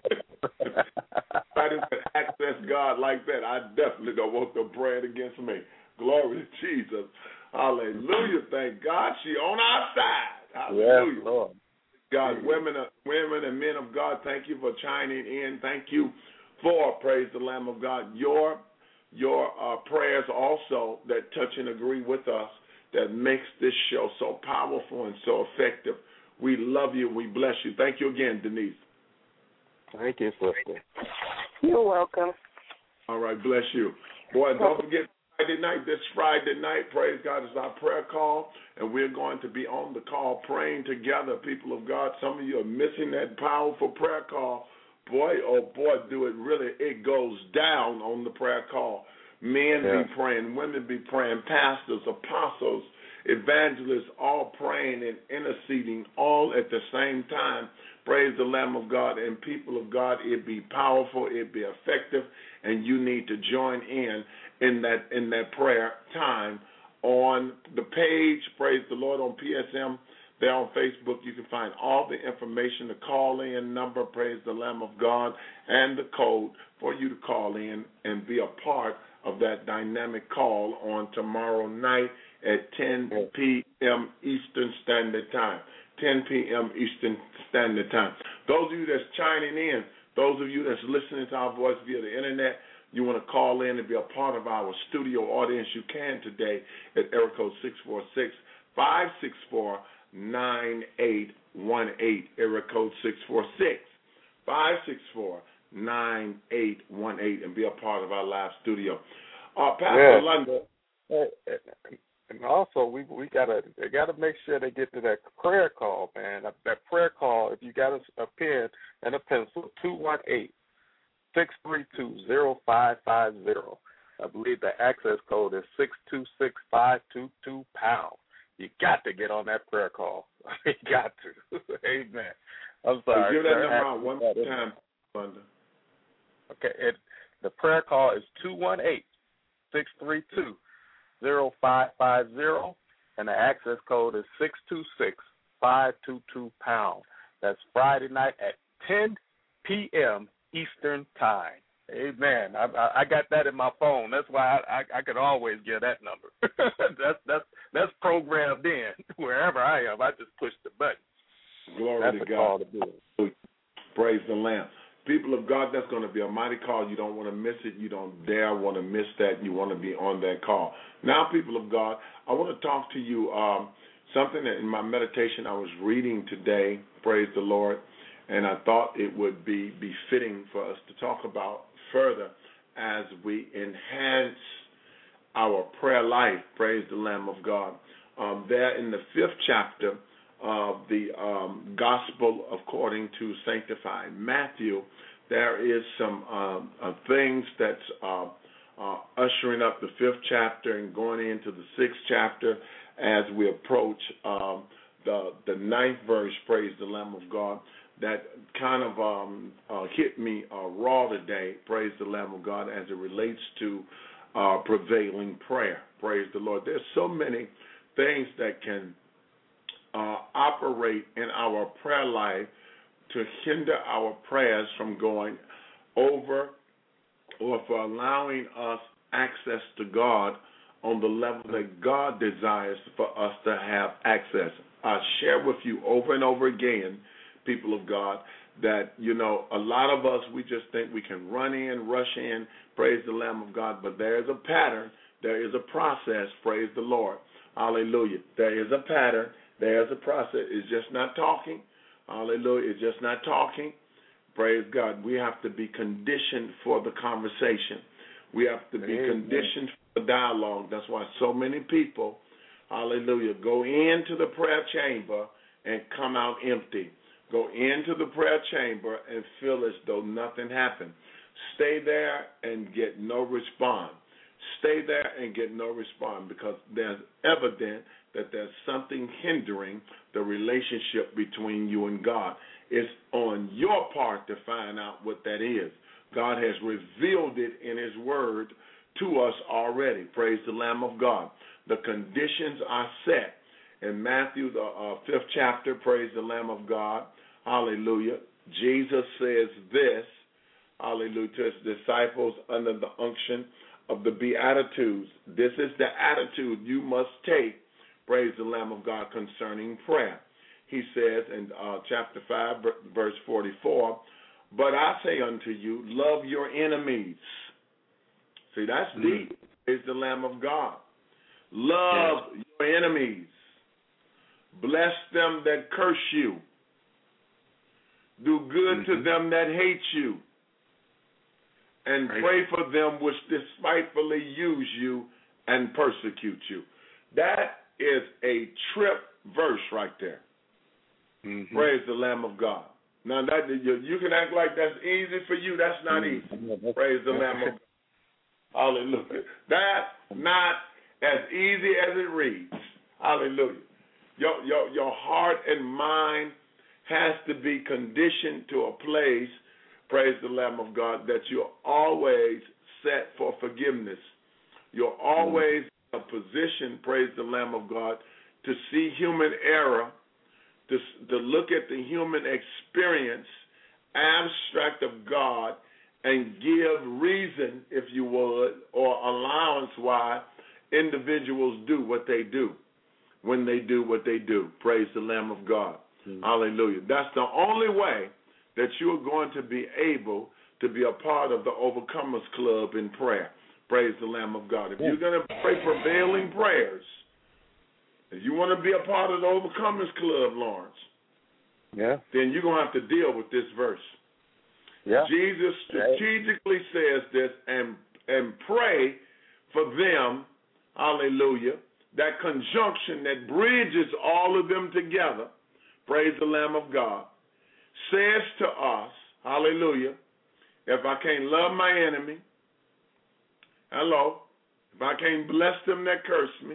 I didn't access God like that. I definitely don't want them praying against me. Glory to Jesus. Hallelujah. Thank God she on our side. Hallelujah. Yes, Lord. God, women and men of God, thank you for chiming in. Thank you for, praise the Lamb of God, your prayers also that touch and agree with us that makes this show so powerful and so effective. We love you. We bless you. Thank you again, Denise. Thank you, sister. You're welcome. All right, bless you. Boy, don't forget this Friday night, praise God, is our prayer call, and we're going to be on the call praying together, people of God. Some of you are missing that powerful prayer call. Boy, oh boy, it goes down on the prayer call. Men be praying, women be praying, pastors, apostles, evangelists, all praying and interceding all at the same time. Praise the Lamb of God, and people of God, it be powerful, it be effective, and you need to join in that prayer time on the page, praise the Lord, on PSM. There on Facebook, you can find all the information, the call-in number, praise the Lamb of God, and the code for you to call in and be a part of that dynamic call on tomorrow night at 10 p.m. Eastern Standard Time. 10 p.m. Eastern Standard Time. Those of you that's chiming in, those of you that's listening to our voice via the Internet, you want to call in and be a part of our studio audience, you can today at area code 646-564-9818, area code 646-564-9818, and be a part of our live studio. Pastor London. And also, we gotta make sure they get to that prayer call, man. That prayer call, if you got a pen and a pencil, 218-632-0550. I believe the access code is 626-522#. You got to get on that prayer call. You got to. Amen. I'm sorry. Give that number out one more time, London. Okay, The prayer call is 218-632-0550, and the access code is 626-522#. That's Friday night at 10 p.m. Eastern Time. Amen. I got that in my phone. That's why I could always get that number. that's programmed in wherever I am. I just push the button. Glory that's to the God. Call to do it. Praise the Lamb. People of God, that's going to be a mighty call. You don't want to miss it. You don't dare want to miss that. You want to be on that call. Now, people of God, I want to talk to you something that in my meditation I was reading today, praise the Lord, and I thought it would be fitting for us to talk about further as we enhance our prayer life, praise the Lamb of God. There in the 5th chapter of the Gospel according to Sanctified Matthew, there is some things that's ushering up the 5th chapter and going into the 6th chapter as we approach the 9th verse, praise the Lamb of God, that kind of hit me raw today, praise the Lamb of God, as it relates to prevailing prayer, praise the Lord. There's so many things that can operate in our prayer life to hinder our prayers from going over or for allowing us access to God on the level that God desires for us to have access. I share with you over and over again, people of God, that, you know, a lot of us, we just think we can run in, rush in, praise the Lamb of God, but there is a pattern, there is a process, praise the Lord. Hallelujah. There is a pattern, there is a process. It's just not talking. Hallelujah. It's just not talking. Praise God. We have to be conditioned for the conversation. We have to be conditioned for dialogue. That's why so many people, hallelujah, go into the prayer chamber and come out empty. Go into the prayer chamber and feel as though nothing happened. Stay there and get no response. Stay there and get no response because there's evident that there's something hindering the relationship between you and God. It's on your part to find out what that is. God has revealed it in His Word to us already. Praise the Lamb of God. The conditions are set. In Matthew, the 5th chapter, praise the Lamb of God. Hallelujah. Jesus says this, hallelujah, to His disciples under the unction of the Beatitudes. This is the attitude you must take, praise the Lamb of God, concerning prayer. He says in chapter 5, verse 44, but I say unto you, love your enemies. See, that's deep. Praise the Lamb of God. Love your enemies. Bless them that curse you. Do good to them that hate you. And pray for them which despitefully use you and persecute you. That is a trip verse right there. Praise the Lamb of God. Now, that you can act like that's easy for you. That's not easy. Praise the Lamb of God. Hallelujah. That's not as easy as it reads. Hallelujah. Your heart and mind has to be conditioned to a place, praise the Lamb of God, that you're always set for forgiveness. You're always in a position, praise the Lamb of God, to see human error, to look at the human experience, abstract of God, and give reason, if you would, or allowance why individuals do what they do when they do what they do. Praise the Lamb of God. Hallelujah. That's the only way that you're going to be able to be a part of the Overcomers Club in prayer. Praise the Lamb of God. If you're going to pray prevailing prayers, if you want to be a part of the Overcomers Club, Lawrence, then you're going to have to deal with this verse. Jesus strategically says this, and pray for them, hallelujah, that conjunction that bridges all of them together, praise the Lamb of God, says to us, hallelujah, if I can't love my enemy, if I can't bless them that curse me,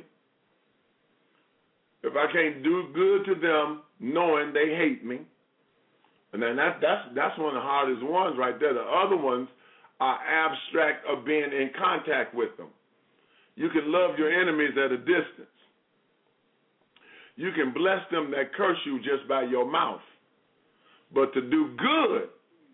if I can't do good to them knowing they hate me, and then that's one of the hardest ones right there. The other ones are abstract of being in contact with them. You can love your enemies at a distance. You can bless them that curse you just by your mouth. But to do good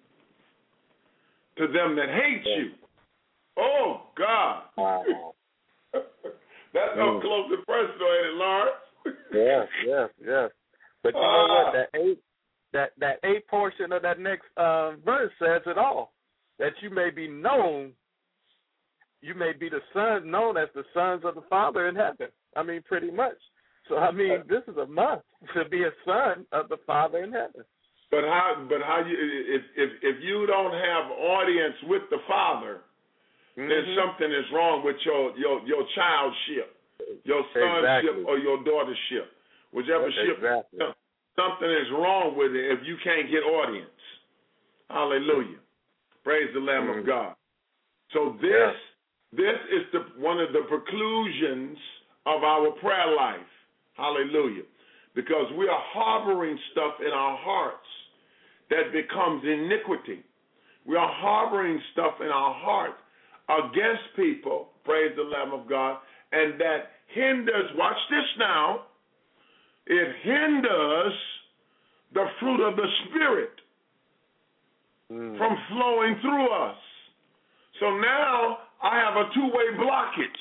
to them that hate you, oh, God. Wow. That's up close and personal, ain't it, Lawrence? Yes. But you know what? That eighth portion of that next verse says it all. That you may be known, you may be the sons known as the sons of the Father in heaven. I mean, pretty much. So I mean, this is a must to be a son of the Father in heaven. But how you if you don't have audience with the Father, then something is wrong with your childship, your sonship or your daughtership, whichever ship. Something is wrong with it if you can't get audience. Hallelujah. Praise the Lamb of God. So this is one of the preclusions of our prayer life. Hallelujah. Because we are harboring stuff in our hearts that becomes iniquity. We are harboring stuff in our heart against people, praise the Lamb of God, and that hinders, watch this now, it hinders the fruit of the Spirit from flowing through us. So now I have a two-way blockage.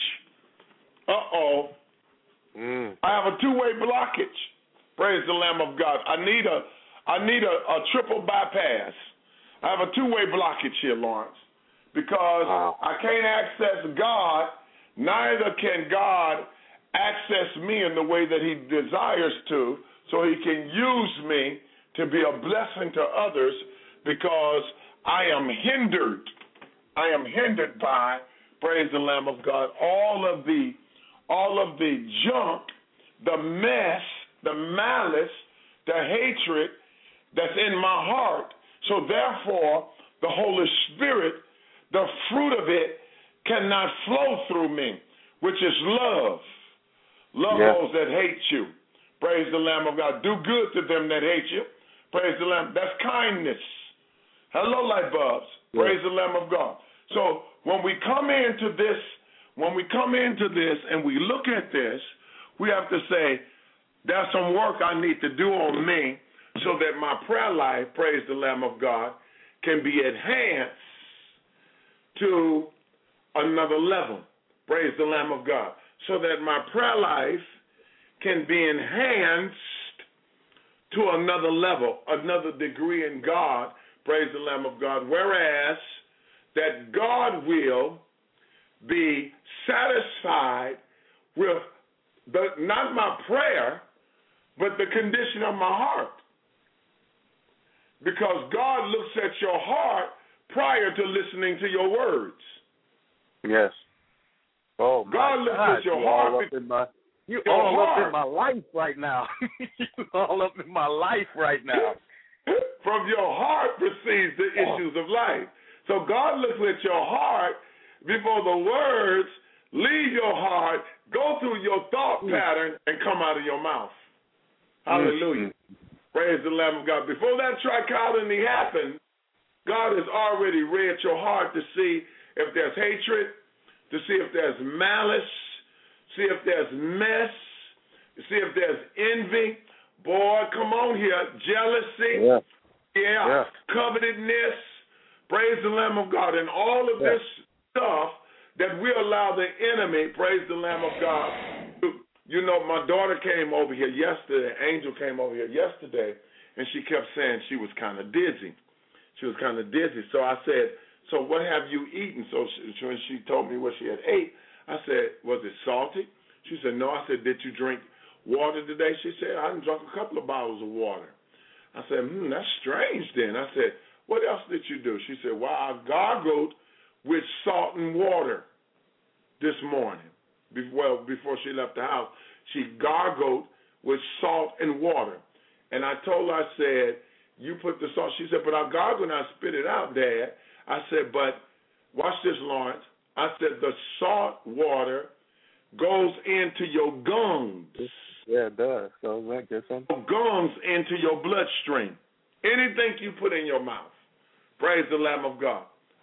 I have a two-way blockage. Praise the Lamb of God. I need a triple bypass. I have a two-way blockage here, Lawrence, because I can't access God, neither can God access me in the way that he desires to, so he can use me to be a blessing to others, because I am hindered. I am hindered by, praise the Lamb of God, all of the junk, the mess, the malice, the hatred that's in my heart. So therefore, the Holy Spirit, the fruit of it, cannot flow through me, which is love. Love those that hate you. Praise the Lamb of God. Do good to them that hate you. Praise the Lamb. That's kindness. Hello, light bulbs. Praise the Lamb of God. So when we come into this and we look at this, we have to say, there's some work I need to do on me so that my prayer life, praise the Lamb of God, can be enhanced to another level. Praise the Lamb of God. So that my prayer life can be enhanced to another level, another degree in God. Praise the Lamb of God. Whereas that God will be satisfied with not my prayer, but the condition of my heart. Because God looks at your heart prior to listening to your words. Yes. Oh, God looks at your heart. You all up in my life right now. You all up in my life right now. From your heart proceeds the issues of life. So God looks at your heart before the words leave your heart, go through your thought pattern, and come out of your mouth. Hallelujah. Praise the Lamb of God. Before that trichotomy happens, God has already read your heart to see if there's hatred, to see if there's malice, see if there's mess, see if there's envy. Boy, come on here. Jealousy. Covetousness. Praise the Lamb of God. And all of this stuff that we allow the enemy, praise the Lamb of God. You know, my daughter came over here yesterday, Angel came over here yesterday, and she kept saying she was kind of dizzy. So I said, so what have you eaten? So when she told me what she had ate, I said, was it salty? She said, no. I said, did you drink water today? She said, I drank a couple of bottles of water. I said, that's strange then. I said, what else did you do? She said, well, I gargled with salt and water this morning. Before she left the house, she gargled with salt and water. And I told her, I said, you put the salt. She said, but I gargled and I spit it out, Dad. I said, but watch this, Lawrence. I said, the salt water goes into your gums. Yeah, it does. So that gets some. Gums into your bloodstream. Anything you put in your mouth. Praise the Lamb of God.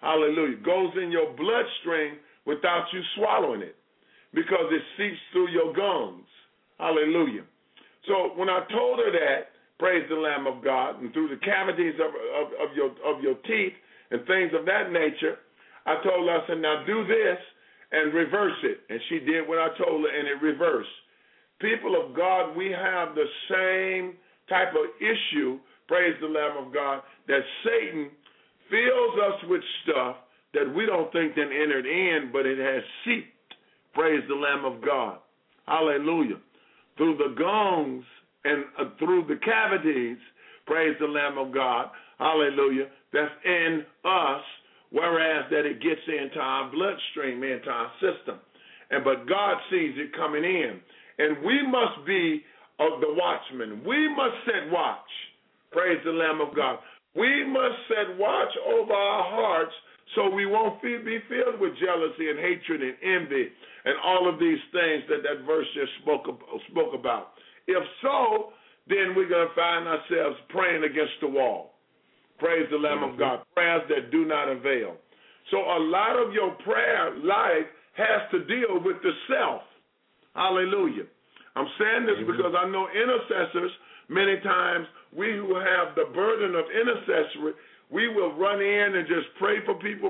hallelujah, goes in your bloodstream without you swallowing it because it seeps through your gums. Hallelujah. So when I told her that, praise the Lamb of God, and through the cavities of your teeth and things of that nature, I told her, I said, now do this and reverse it. And she did what I told her, and it reversed. People of God, we have the same type of issue, praise the Lamb of God, that Satan fills us with stuff that we don't think then entered in, but it has seeped, praise the Lamb of God. Hallelujah. Through the gums and through the cavities, praise the Lamb of God, hallelujah, that's in us, whereas that it gets into our bloodstream, into our system. But God sees it coming in. And we must be the watchmen. We must set watch, praise the Lamb of God. We must set watch over our hearts so we won't be filled with jealousy and hatred and envy and all of these things that verse just spoke about. If so, then we're going to find ourselves praying against the wall. Praise the Lamb of God. Prayers that do not avail. So a lot of your prayer life has to deal with the self. Hallelujah. I'm saying this because I know intercessors, many times we who have the burden of intercessory, we will run in and just pray for people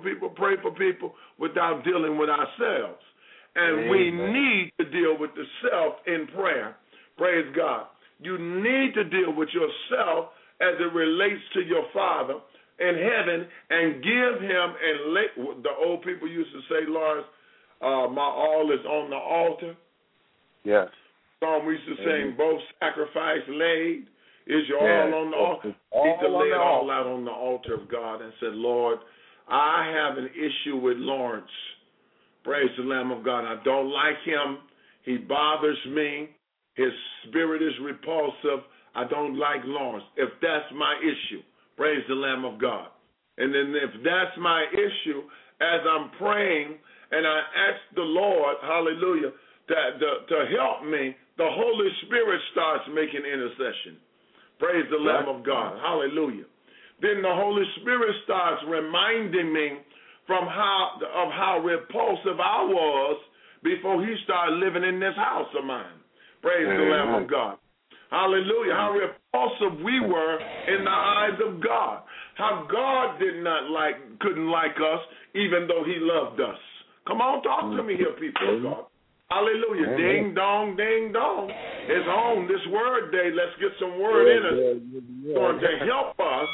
without dealing with ourselves. And we need to deal with the self in prayer. Praise God. You need to deal with yourself as it relates to your Father in heaven and give him, and the old people used to say, Lawrence, my all is on the altar. Yes. Song we used to sing, both sacrifice laid. Is your all on the altar? Need to lay it all out on the altar of God and said, Lord, I have an issue with Lawrence. Praise the Lamb of God. I don't like him. He bothers me. His spirit is repulsive. I don't like Lawrence. If that's my issue, praise the Lamb of God. And then if that's my issue, as I'm praying and I ask the Lord, hallelujah, to help me, the Holy Spirit starts making intercession. Praise the Lamb of God. Hallelujah. Then the Holy Spirit starts reminding me of how repulsive I was before he started living in this house of mine. Praise the Lamb of God. Hallelujah. How repulsive we were in the eyes of God. How God couldn't like us even though he loved us. Come on, talk to me here, people of God. Hallelujah. Ding dong, ding dong. It's on this word day. Let's get some word in us going to help us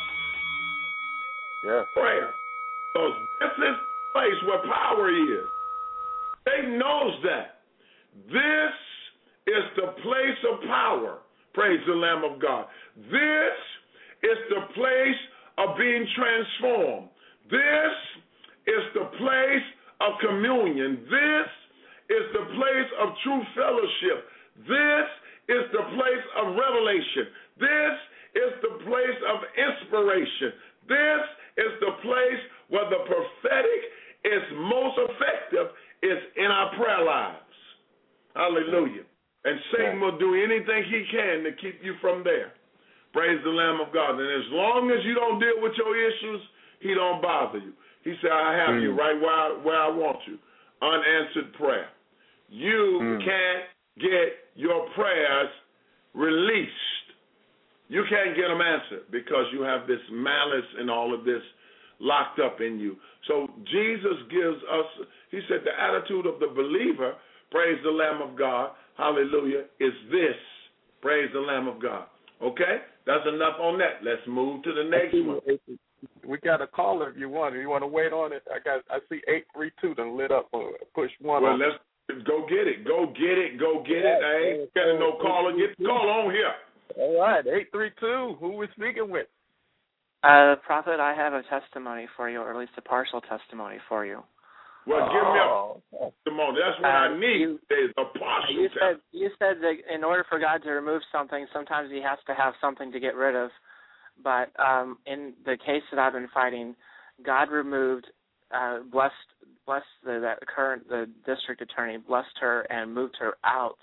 prayer. So this is the place where power is. Satan knows that. This is the place of power. Praise the Lamb of God. This is the place of being transformed. This is the place of communion. This is the place of true fellowship. This is the place of revelation. This is the place of inspiration. This is the place where the prophetic is most effective, is in our prayer lives. Hallelujah. And Satan will do anything he can to keep you from there. Praise the Lamb of God. And as long as you don't deal with your issues, he don't bother you. He said, I have you right where I want you. Unanswered prayer. You can't get your prayers released. You can't get them answered because you have this malice and all of this locked up in you. So Jesus gives us, he said, the attitude of the believer, praise the Lamb of God, hallelujah, is this. Praise the Lamb of God. Okay? That's enough on that. Let's move to the next one. We got a caller if you want. You want to wait on it? I see 832 done lit up. Push one. Well, let's go get it. Go get it. I ain't getting no caller. Get the call on here. All right, 832. Who we speaking with? Prophet, I have a testimony for you, or at least a partial testimony for you. Well, give me a testimony. That's what I need. Is a partial testimony. You said that in order for God to remove something, sometimes he has to have something to get rid of. But in the case that I've been fighting, God removed, blessed the district attorney, blessed her and moved her out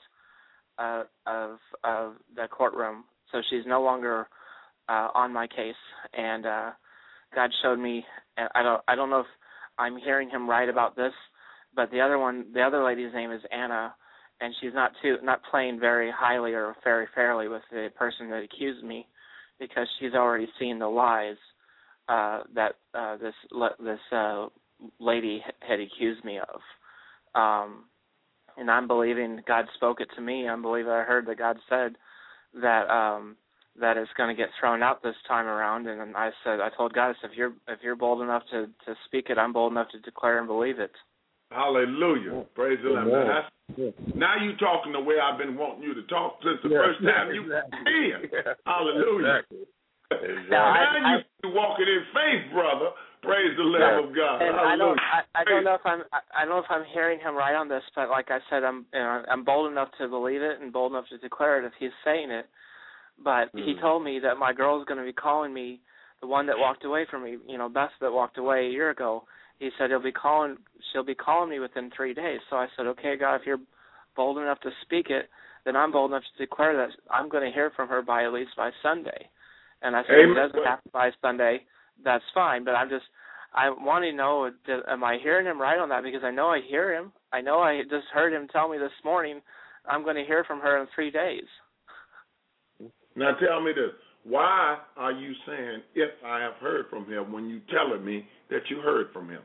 of the courtroom. So she's no longer on my case. And God showed me, and I don't know if I'm hearing him right about this, but the other lady's name is Anna, and she's not playing very highly or very fairly with the person that accused me, because she's already seen the lies that this lady had accused me of. And I'm believing God spoke it to me. I'm believing I heard that God said that that it's going to get thrown out this time around. And I told God, I said, if you're bold enough to speak it, I'm bold enough to declare and believe it. Hallelujah. Praise the Lord. Now you talking the way I've been wanting you to talk since the first time you came. Hallelujah. Exactly. Now you walking in faith, brother. Praise the Lamb of God. And I don't know if I'm hearing him right on this, but like I said, I'm bold enough to believe it and bold enough to declare it if he's saying it. But he told me that my girl's going to be calling me, the one that walked away from me, Beth that walked away a year ago. He said she'll be calling me within 3 days. So I said, okay, God, if you're bold enough to speak it, then I'm bold enough to declare that I'm going to hear from her at least by Sunday. And I said, if it doesn't happen by Sunday, that's fine. But I want to know, am I hearing him right on that? Because I know I hear him. I know I just heard him tell me this morning, I'm going to hear from her in 3 days. Now tell me this. Why are you saying, if I have heard from him, when you telling me that you heard from him?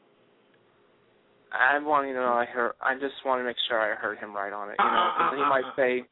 I'm wanting to know I just want to make sure I heard him right on it. Because he might say...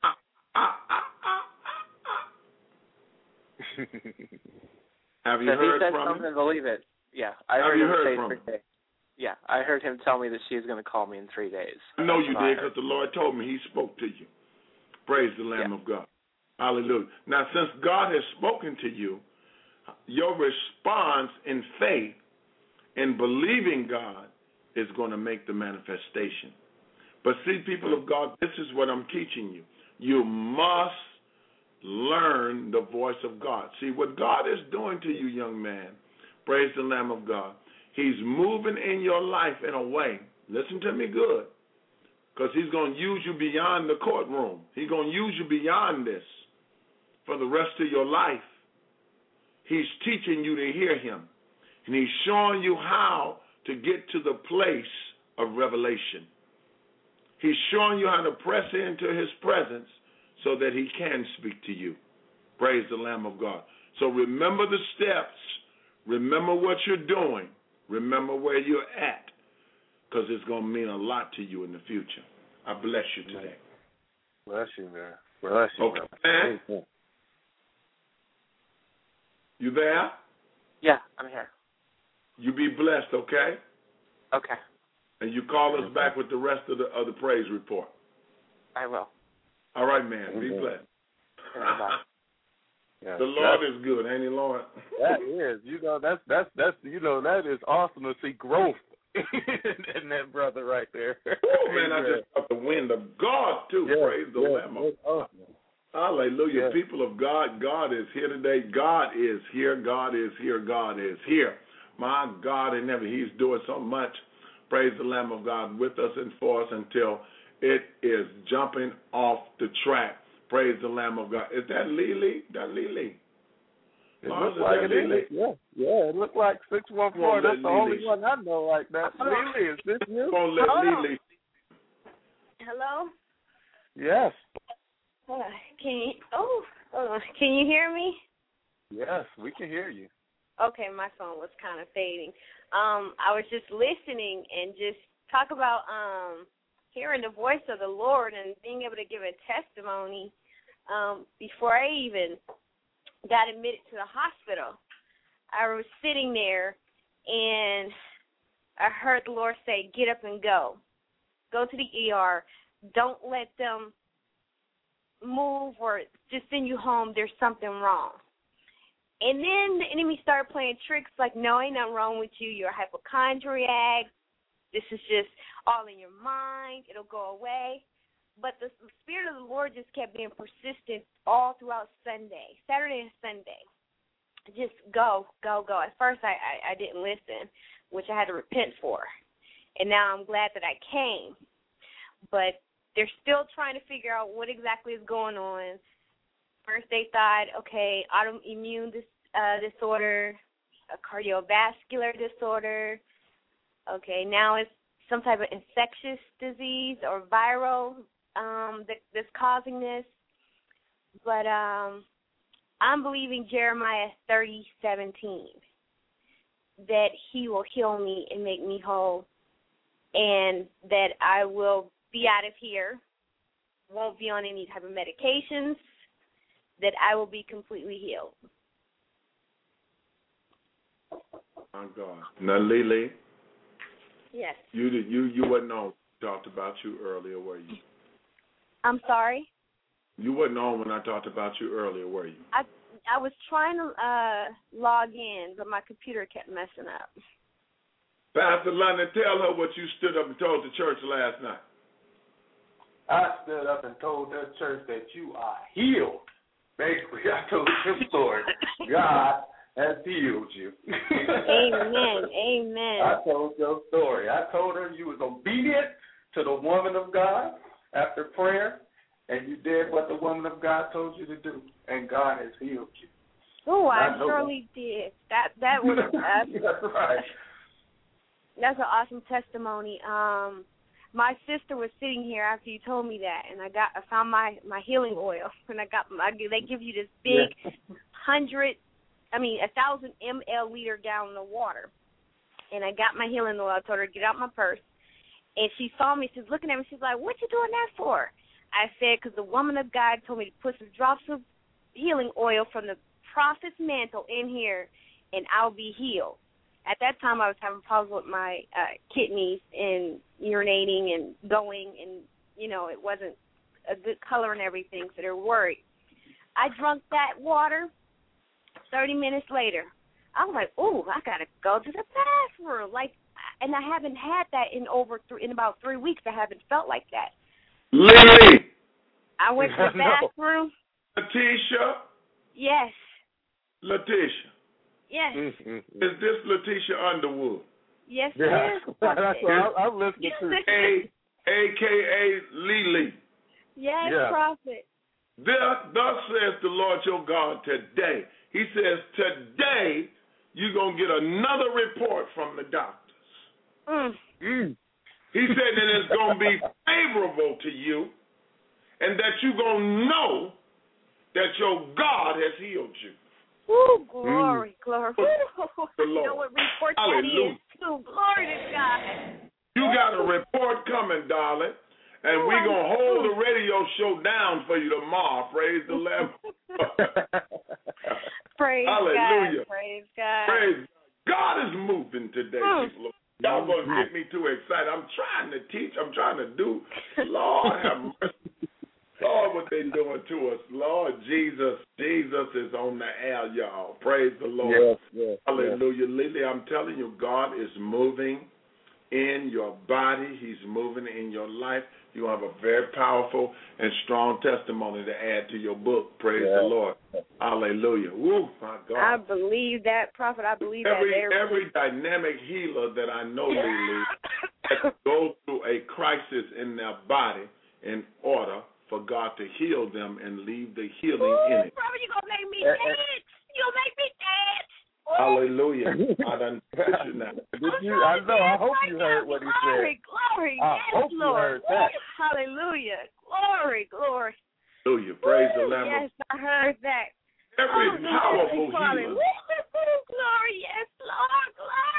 Have you heard from him? He said from something him? Believe it. Yeah, I heard him say 3 days. Yeah, I heard him tell me that she was going to call me in 3 days. I know you did, because the Lord told me he spoke to you. Praise the Lamb of God. Hallelujah. Now, since God has spoken to you, your response in faith and believing God is going to make the manifestation. But see, people of God, this is what I'm teaching you. You must learn the voice of God. See, what God is doing to you, young man, praise the Lamb of God, he's moving in your life in a way, listen to me good, because he's going to use you beyond the courtroom. He's going to use you beyond this for the rest of your life. He's teaching you to hear him, and he's showing you how to get to the place of revelation. He's showing you how to press into his presence so that he can speak to you. Praise the Lamb of God. So remember the steps. Remember what you're doing. Remember where you're at, because it's going to mean a lot to you in the future. I bless you today. Bless you, man. Bless you, man. Okay. You there? Yeah, I'm here. You be blessed, okay? Okay. And you call us back with the rest of the praise report. I will. All right, man. Be blessed. Yeah, the Lord is good, ain't he, Lord? That is. That's that is awesome to see growth in that brother right there. Oh, man, I just felt the wind of God, too. Praise the Lamb of God. Hallelujah. People of God, God is here today. God is here. God is here. God is here. My God, and never, he's doing so much. Praise the Lamb of God with us and for us until it is jumping off the track. Praise the Lamb of God. Is that Lily? That Lily? It looks like it is. Yeah, it looked like 614. That's the only one I know like that. Lily, is this you? Lily. Hello? Yes. Can you hear me? Yes, we can hear you. Okay, my phone was kind of fading. I was just listening and just talk about hearing the voice of the Lord and being able to give a testimony. Before I even got admitted to the hospital, I was sitting there and I heard the Lord say, "Get up and go. Go to the ER. Don't let them move or just send you home. There's something wrong." And then the enemy started playing tricks like, "No, ain't nothing wrong with you. You're a hypochondriac. This is just all in your mind. It'll go away." But the Spirit of the Lord just kept being persistent all throughout Sunday, Saturday and Sunday. Just go, go, go. At first I didn't listen, which I had to repent for. And now I'm glad that I came. But they're still trying to figure out what exactly is going on. First they thought, okay, autoimmune disorder, a cardiovascular disorder. Okay, now it's some type of infectious disease or viral that's causing this. But I'm believing Jeremiah 30:17 that he will heal me and make me whole, and that I will be out of here, won't be on any type of medications, that I will be completely healed. My God. Now, Lily. Yes. You wasn't on. Talked about you earlier, were you? I'm sorry? You wasn't on when I talked about you earlier, were you? I was trying to log in, but my computer kept messing up. Pastor London, tell her what you stood up and told the church last night. I stood up and told the church that you are healed. Basically, I told them story. God has healed you. Amen. Amen. I told your story. I told her you was obedient to the woman of God after prayer, and you did what the woman of God told you to do, and God has healed you. Oh, I surely did. That was that's right. That's an awesome testimony. My sister was sitting here after you told me that, and I found my healing oil, and they give you this big 1,000 ml gallon of water, and I got my healing oil. I told her to get out my purse, and she saw me. She's looking at me. She's like, "What you doing that for?" I said, "Because the woman of God told me to put some drops of healing oil from the prophet's mantle in here, and I'll be healed." At that time, I was having problems with my kidneys and urinating and going, and, it wasn't a good color and everything, so they're worried. I drank that water. 30 minutes later, I was like, "Oh, I got to go to the bathroom." And I haven't had that in about 3 weeks. I haven't felt like that. Lily! I went to the bathroom. Letitia? Yes. Letitia? Yes. Is this Letitia Underwood? Yes, it is. That's what I'm listening to. A.K.A. Lily. Yes, Prophet. Thus says the Lord your God today. He says, today you're going to get another report from the doctors. He said that it's going to be favorable to you, and that you're going to know that your God has healed you. Ooh, glory, glory. You know what report that is, too. Glory to God. You got a report coming, darling. And we're going to hold the radio show down for you tomorrow. Praise the Lamb. Praise Hallelujah. God. Praise God. Praise God. God is moving today, people. Y'all going to get me too excited. I'm trying to teach. I'm trying to do. Lord have mercy. Lord, what they doing to us. Lord Jesus. Jesus is on the air, y'all. Praise the Lord. Yes. Hallelujah. Lily, I'm telling you, God is moving in your body. He's moving in your life. You have a very powerful and strong testimony to add to your book. Praise the Lord. Hallelujah. Woo, my God. I believe that, Prophet. I believe every dynamic healer that I know, Lily, has to go through a crisis in their body in order for God to heal them and leave the healing in it. Prophet, you're going to make me dance. You're going to make me dance. Hallelujah. I done you now. I know. I hope you heard what he said. Glory. I hope you heard that. Hallelujah. Glory. Hallelujah. Praise the Lamb. Yes, I heard that. Every powerful healer. Glory. Yes, Lord.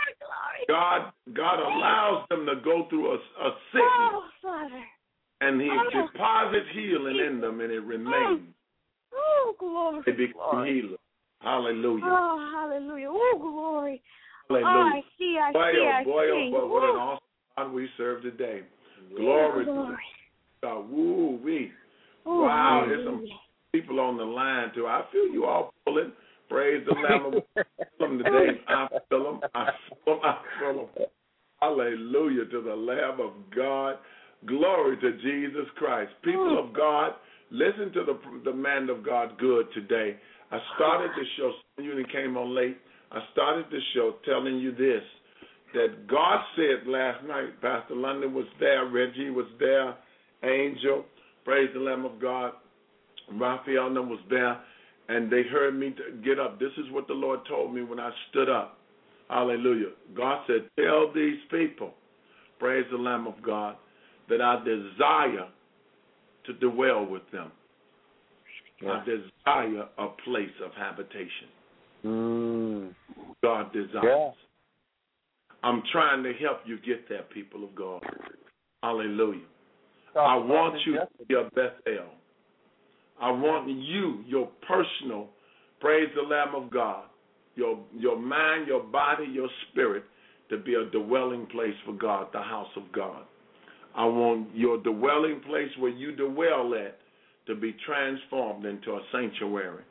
Glory. God allows them to go through a sickness. Oh, Father. And he deposits healing in them, and it remains. Oh, glory. They become healers. Hallelujah. Oh, hallelujah. Oh, glory. Hallelujah. Oh, I see. Boy, what an awesome God we serve today. Glory to God. Woo-wee. Wow, there's some people on the line, too. I feel you all pulling. Praise the Lamb of God today. I feel them. Hallelujah to the Lamb of God. Glory to Jesus Christ. People of God, listen to the man of God good today. I started the show, you came on late. I started the show telling you this, that God said last night, Pastor London was there, Reggie was there, Angel, praise the Lamb of God, Raphael was there, and they heard me get up. This is what the Lord told me when I stood up. Hallelujah. God said, tell these people, praise the Lamb of God, that I desire to dwell with them. I desire a place of habitation. God desires. I'm trying to help you get there, people of God. Hallelujah. I want you to be a Bethel. I want you, your personal, praise the Lamb of God, your mind, your body, your spirit, to be a dwelling place for God, the house of God. I want your dwelling place where you dwell at to be transformed into a sanctuary.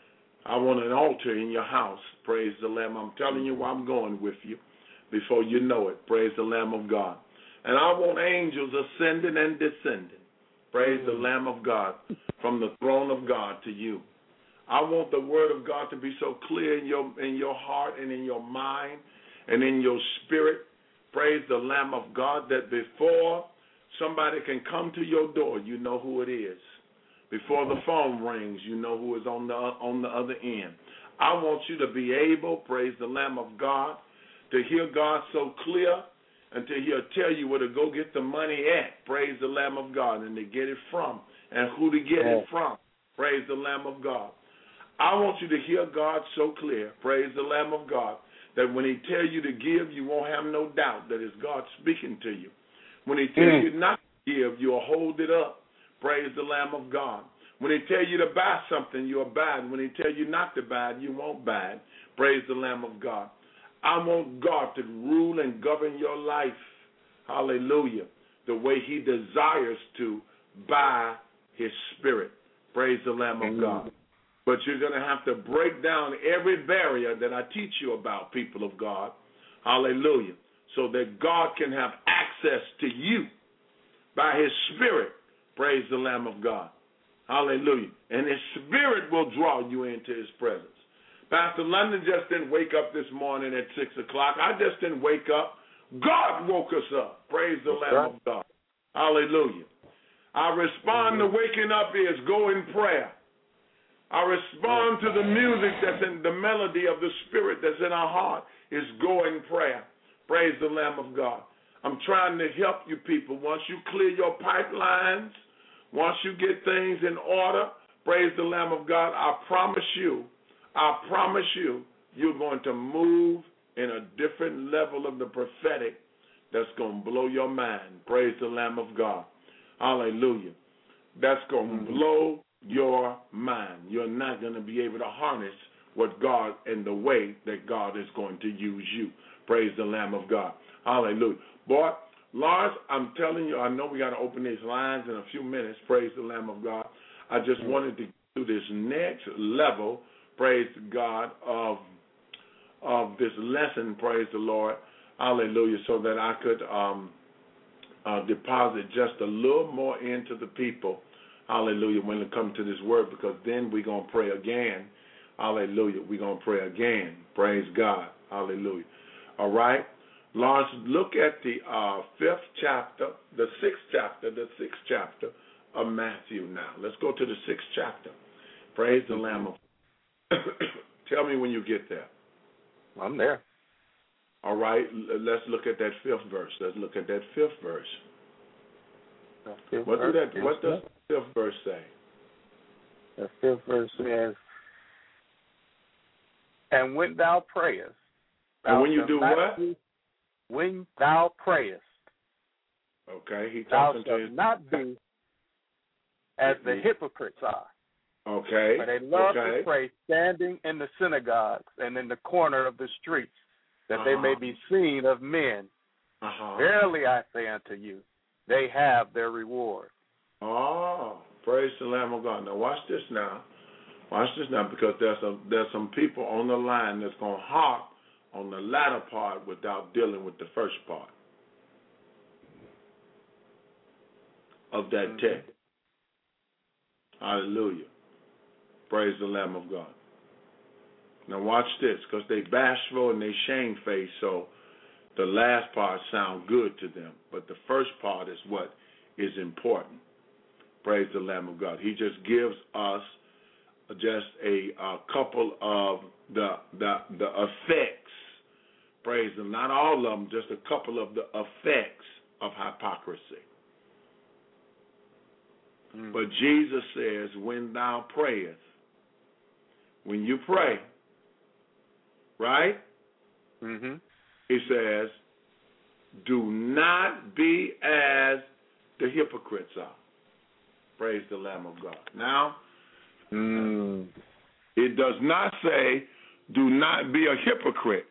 I want an altar in your house, praise the Lamb. I'm telling you where I'm going with you before you know it, praise the Lamb of God. And I want angels ascending and descending, praise the Lamb of God, from the throne of God to you. I want the word of God to be so clear in your heart and in your mind and in your spirit, praise the Lamb of God, that before somebody can come to your door, you know who it is. Before the phone rings, you know who is on the other end. I want you to be able, praise the Lamb of God, to hear God so clear until He'll tell you where to go get the money at, praise the Lamb of God, and to get it from, and who to get it from, praise the Lamb of God. I want you to hear God so clear, praise the Lamb of God, that when He tells you to give, you won't have no doubt that it's God speaking to you. When He tells you not to give, you'll hold it up, praise the Lamb of God. When He tells you to buy something, you'll buy it. When He tells you not to buy it, you won't buy it, praise the Lamb of God. I want God to rule and govern your life, hallelujah, the way He desires to by His Spirit, praise the Lamb of God. But you're going to have to break down every barrier that I teach you about, people of God, hallelujah, so that God can have access to you by His Spirit, praise the Lamb of God, hallelujah. And His Spirit will draw you into His presence. Pastor London just didn't wake up this morning at 6 o'clock. I just didn't wake up. God woke us up. Praise the Lamb of God. Hallelujah. Our respond to waking up is go in prayer. Our respond to the music that's in the melody of the Spirit that's in our heart is go in prayer. Praise the Lamb of God. I'm trying to help you people. Once you clear your pipelines, once you get things in order, praise the Lamb of God, I promise you, you're going to move in a different level of the prophetic that's going to blow your mind. Praise the Lamb of God. Hallelujah. That's going to blow your mind. You're not going to be able to harness what God and the way that God is going to use you. Praise the Lamb of God. Hallelujah. Boy, Lars, I'm telling you, I know we got to open these lines in a few minutes. Praise the Lamb of God. I just wanted to do this next level, praise God, of this lesson, praise the Lord, hallelujah, so that I could deposit just a little more into the people, hallelujah, when it comes to this word, because then we're going to pray again, hallelujah, we're going to pray again, praise God, hallelujah. All right, Lawrence, look at the sixth chapter of Matthew now. Let's go to the 6th chapter. Praise the Lamb of God. Tell me when you get there. I'm there. All right, let's look at that 5th verse. Let's look at that 5th verse. What does the 5th verse say? The 5th verse says, and when thou prayest. And when you do what? When thou prayest. Okay, he thou talking shalt to his... not be as the hypocrites are. Okay. For they love to pray standing in the synagogues and in the corner of the streets, that they may be seen of men. Verily I say unto you, they have their reward. Oh, praise the Lamb of God. Now watch this now. Watch this now, because there's some people on the line that's going to harp on the latter part without dealing with the first part of that text. Hallelujah. Praise the Lamb of God. Now watch this, because they bashful and they shamefaced, so the last part sound good to them, but the first part is what is important. Praise the Lamb of God. He just gives us just a couple of the effects, Praise Him. Not all of them, just a couple of the effects of hypocrisy. But Jesus says, when thou prayest, when you pray, right? He says, do not be as the hypocrites are. Praise the Lamb of God. Now, it does not say, do not be a hypocrite.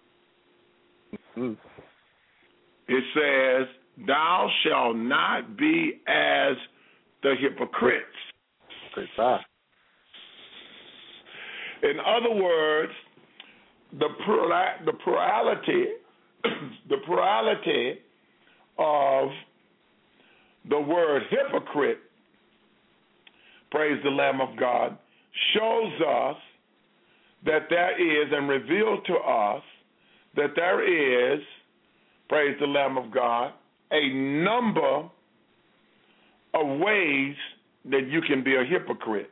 It says, thou shalt not be as the hypocrites. In other words, the plurality of the word hypocrite, praise the Lamb of God, shows us that there is and reveals to us that there is, praise the Lamb of God, a number of ways that you can be a hypocrite.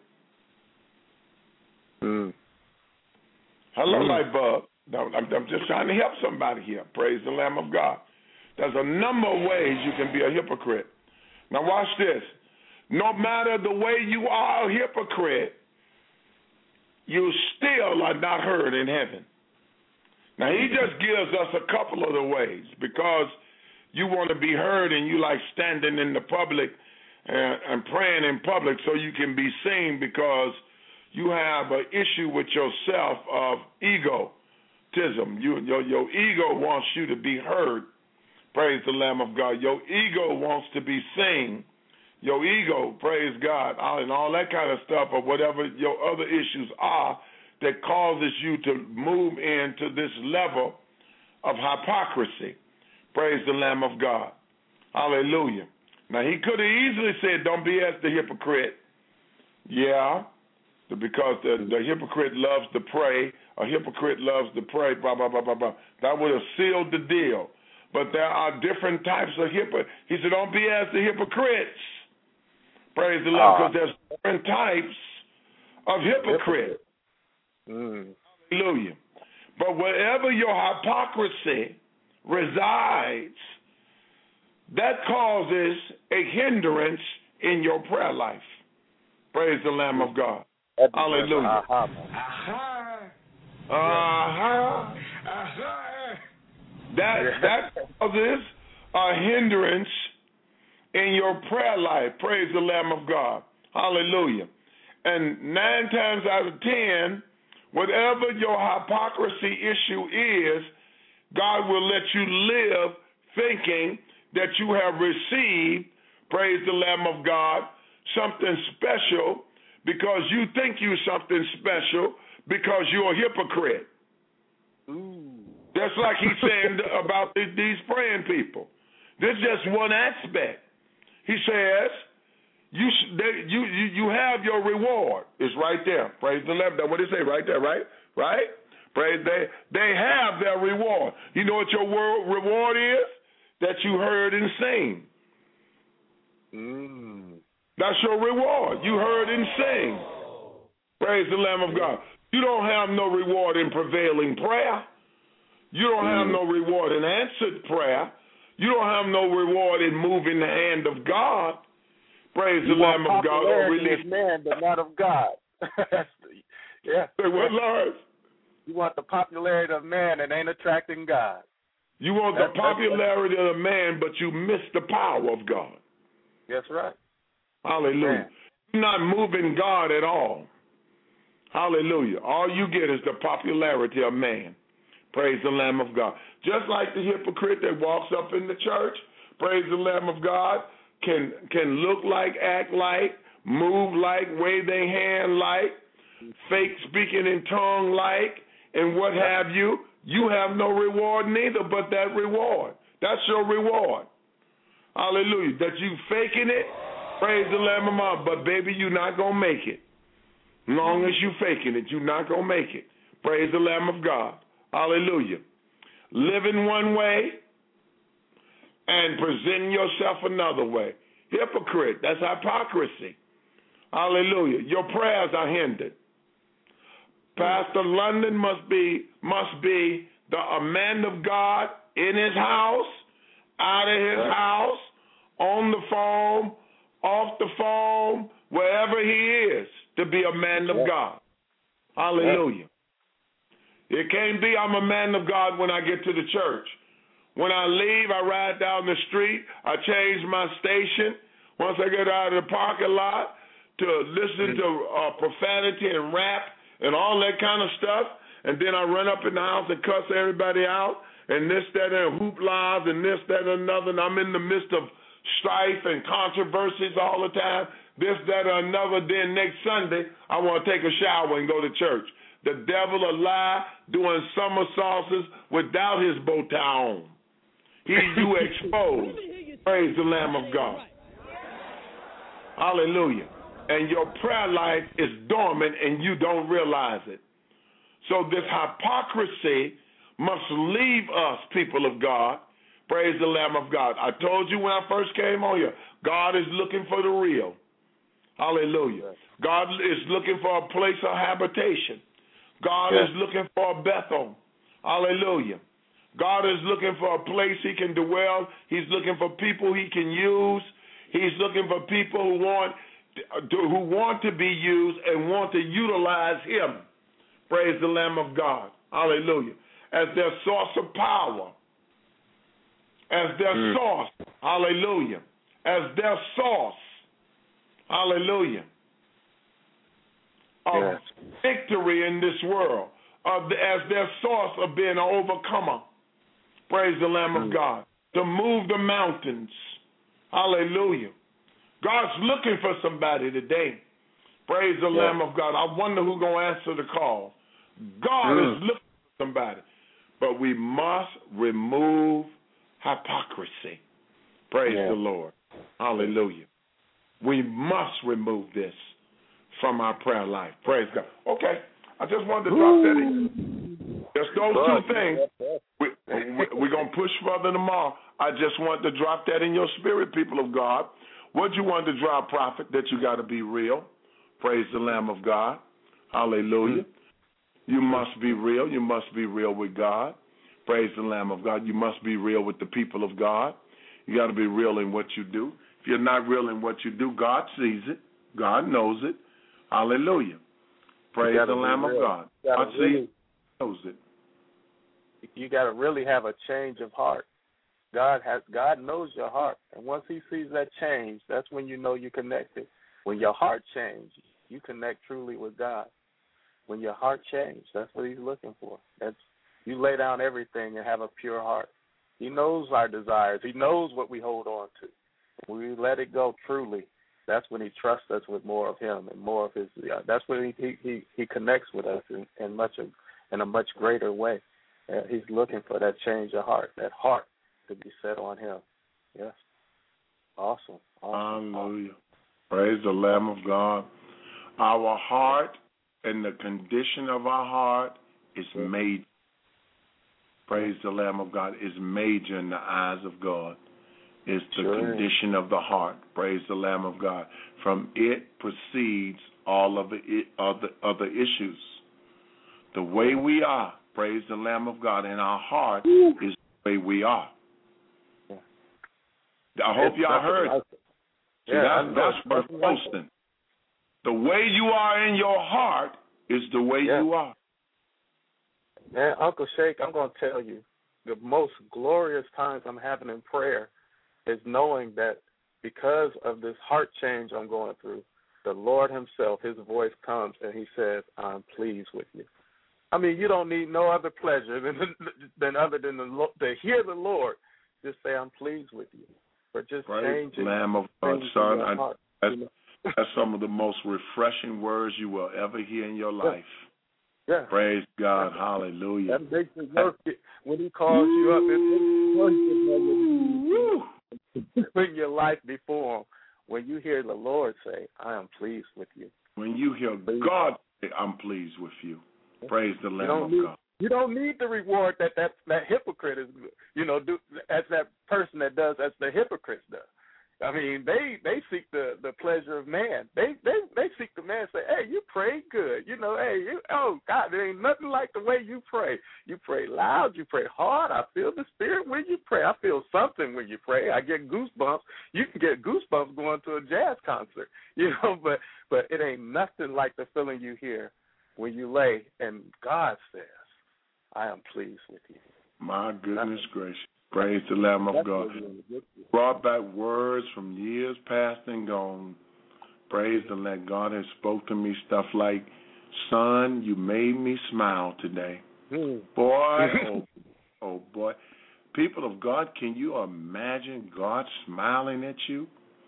Hello, Lightbulb. I'm just trying to help somebody here. Praise the Lamb of God. There's a number of ways you can be a hypocrite. Now watch this. No matter the way you are a hypocrite, you still are not heard in heaven. Now he just gives us a couple of the ways because you want to be heard and you like standing in the public and praying in public so you can be seen because you have an issue with yourself of egotism. Your ego wants you to be heard. Praise the Lamb of God. Your ego wants to be seen. Your ego, praise God, and all that kind of stuff or whatever your other issues are that causes you to move into this level of hypocrisy. Praise the Lamb of God. Hallelujah. Now, he could have easily said, don't be as the hypocrite. Yeah, because the hypocrite loves to pray. A hypocrite loves to pray, blah, blah, blah, blah, blah. That would have sealed the deal. But there are different types of hypocrites. He said, don't be as the hypocrites. Praise the Lord, because there's different types of hypocrites. Hallelujah. But wherever your hypocrisy resides, that causes a hindrance in your prayer life. Praise the Lamb of God. Hallelujah. That causes a hindrance in your prayer life. Praise the Lamb of God. Hallelujah. And 9 times out of 10, whatever your hypocrisy issue is, God will let you live thinking that you have received, praise the Lamb of God, something special because you think you're something special because you're a hypocrite. Just like he's saying about these praying people. This is just one aspect. He says, you have your reward. It's right there. Praise the Lord. That's what it say right there, right? Right? Praise they have their reward. You know what your reward is? That you heard and sing. That's your reward. You heard and sing. Praise the Lamb of God. You don't have no reward in prevailing prayer. You don't have no reward in answered prayer. You don't have no reward in moving the hand of God. Praise the Lamb of God. Popularity of man, but not of God. Yeah. Say what, Lord? You want the popularity of man and ain't attracting God. You want the popularity of man, but you miss the power of God. That's right. Hallelujah. Man. You're not moving God at all. Hallelujah. All you get is the popularity of man. Praise the Lamb of God. Just like the hypocrite that walks up in the church, praise the Lamb of God, can look like, act like, move like, wave their hand like, fake speaking in tongue like, and what have you. You have no reward neither but that reward. That's your reward. Hallelujah. That you faking it, praise the Lamb of God. But baby, you're not going to make it. As long as you faking it, you're not going to make it. Praise the Lamb of God. Hallelujah. Living one way and presenting yourself another way. Hypocrite, that's hypocrisy. Hallelujah. Your prayers are hindered. Pastor London must be a man of God in his house, out of his house, on the phone, off the phone, wherever he is, to be a man of God. Hallelujah. It can't be I'm a man of God when I get to the church. When I leave, I ride down the street, I change my station. Once I get out of the parking lot, to listen to profanity and rap and all that kind of stuff, and then I run up in the house and cuss everybody out, and this, that, and hooplas, and this, that, and another, and I'm in the midst of strife and controversies all the time, this, that, or another. Then next Sunday, I want to take a shower and go to church. The devil a lie, doing somersaults without his bow tie on. You exposed. Praise the Lamb of God. Hallelujah. And your prayer life is dormant and you don't realize it. So this hypocrisy must leave us, people of God. Praise the Lamb of God. I told you when I first came on here, God is looking for the real. Hallelujah. God is looking for a place of habitation. God is looking for a Bethel. Hallelujah. God is looking for a place he can dwell. He's looking for people he can use. He's looking for people who want to be used and want to utilize him. Praise the Lamb of God. Hallelujah. As their source of power. As their source. Hallelujah. As their source. Hallelujah. Of victory in this world. As their source of being an overcomer. Praise the Lamb of God. To move the mountains. Hallelujah. God's looking for somebody today. Praise the Lamb of God. I wonder who's going to answer the call. God is looking for somebody. But we must remove hypocrisy. Praise the Lord. Hallelujah. We must remove this from our prayer life. Praise God. Okay. I just wanted to drop that in. Just those two things. We're going to push further tomorrow. I just wanted to drop that in your spirit, people of God. What you want to drop, prophet, that you got to be real. Praise the Lamb of God. Hallelujah. You must be real. You must be real with God. Praise the Lamb of God. You must be real with the people of God. You got to be real in what you do. If you're not real in what you do, God sees it. God knows it. Hallelujah. Praise the Lamb of God. God sees it, knows it. You got to really have a change of heart. God knows your heart, and once he sees that change, that's when you know you're connected. When your heart changes, you connect truly with God. When your heart changes, that's what he's looking for. That's you lay down everything and have a pure heart. He knows our desires. He knows what we hold on to. When we let it go truly, that's when he trusts us with more of him and more of his. That's when he connects with us in a much greater way. He's looking for that change of heart, that heart to be set on him. Yes. Awesome. Hallelujah. Praise the Lamb of God. Our heart and the condition of our heart is major. Praise the Lamb of God. Is major in the eyes of God. It's the condition of the heart. Praise the Lamb of God. From it proceeds all of the other issues. The way we are, praise the Lamb of God, in our heart is the way we are. I hope y'all heard. That's worth posting. The way you are in your heart is the way you are. Man, Uncle Sheikh, I'm going to tell you, the most glorious times I'm having in prayer is knowing that because of this heart change I'm going through, the Lord himself, his voice comes and he says, I'm pleased with you. I mean, you don't need no other pleasure than other than to hear the Lord just say, I'm pleased with you. For just changing. Lamb of God, son, that's some of the most refreshing words you will ever hear in your life. Yeah. Praise God. Hallelujah. That makes it worth it when he calls you up. It makes it worth it. Bring your life before him. When you hear the Lord say, I am pleased with you. When you hear God say, I'm pleased with you. Praise the Lamb of God. You don't need the reward that hypocrite is, do as that person that does as the hypocrite does. I mean, they seek the pleasure of man. They seek the man. Say, hey, you pray good. You know, hey, oh God, there ain't nothing like the way you pray. You pray loud. You pray hard. I feel the Spirit when you pray. I feel something when you pray. I get goosebumps. You can get goosebumps going to a jazz concert. You know, but it ain't nothing like the feeling you hear when you lay and God says, I am pleased with you. My goodness gracious. Praise the Lamb of God. Brought back words from years past and gone. Praise the Lamb. God has spoke to me stuff like, son, you made me smile today. Boy, oh boy. People of God, can you imagine God smiling at you?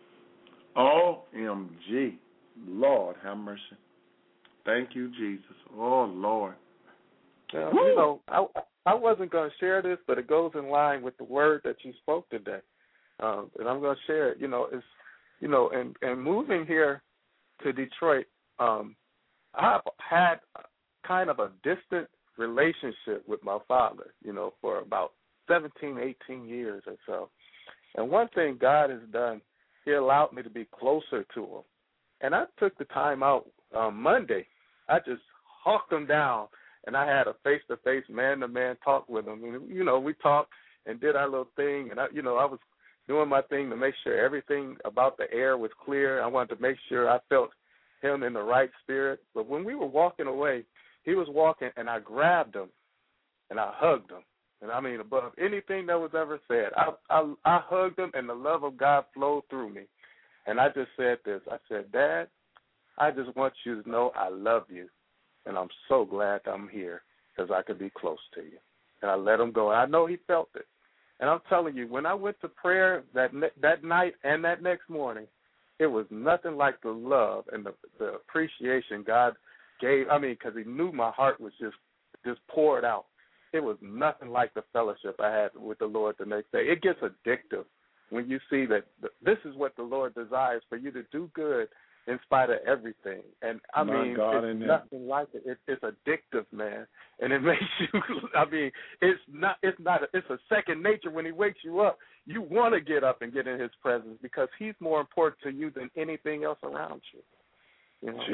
OMG. Lord, have mercy. Thank you, Jesus. Oh, Lord. You know, I wasn't going to share this, but it goes in line with the word that you spoke today, and I'm going to share it. You know, it's and moving here to Detroit, I've had kind of a distant relationship with my father. You know, for about 17, 18 years or so. And one thing God has done, He allowed me to be closer to Him. And I took the time out Monday. I just hawked Him down. And I had a face-to-face, man-to-man talk with him. And, you know, we talked and did our little thing. And, I was doing my thing to make sure everything about the air was clear. I wanted to make sure I felt him in the right spirit. But when we were walking away, he was walking, and I grabbed him, and I hugged him. And, I mean, above anything that was ever said, I hugged him, and the love of God flowed through me. And I just said this. I said, Dad, I just want you to know I love you. And I'm so glad I'm here because I could be close to you. And I let him go. And I know he felt it. And I'm telling you, when I went to prayer that night and that next morning, it was nothing like the love and the appreciation God gave. I mean, because He knew my heart was just poured out. It was nothing like the fellowship I had with the Lord the next day. It gets addictive when you see that this is what the Lord desires, for you to do good in spite of everything. And I mean, it's nothing like it. It's addictive, man. And it makes you, I mean, it's a second nature when He wakes you up. You want to get up and get in His presence because He's more important to you than anything else around you. You know?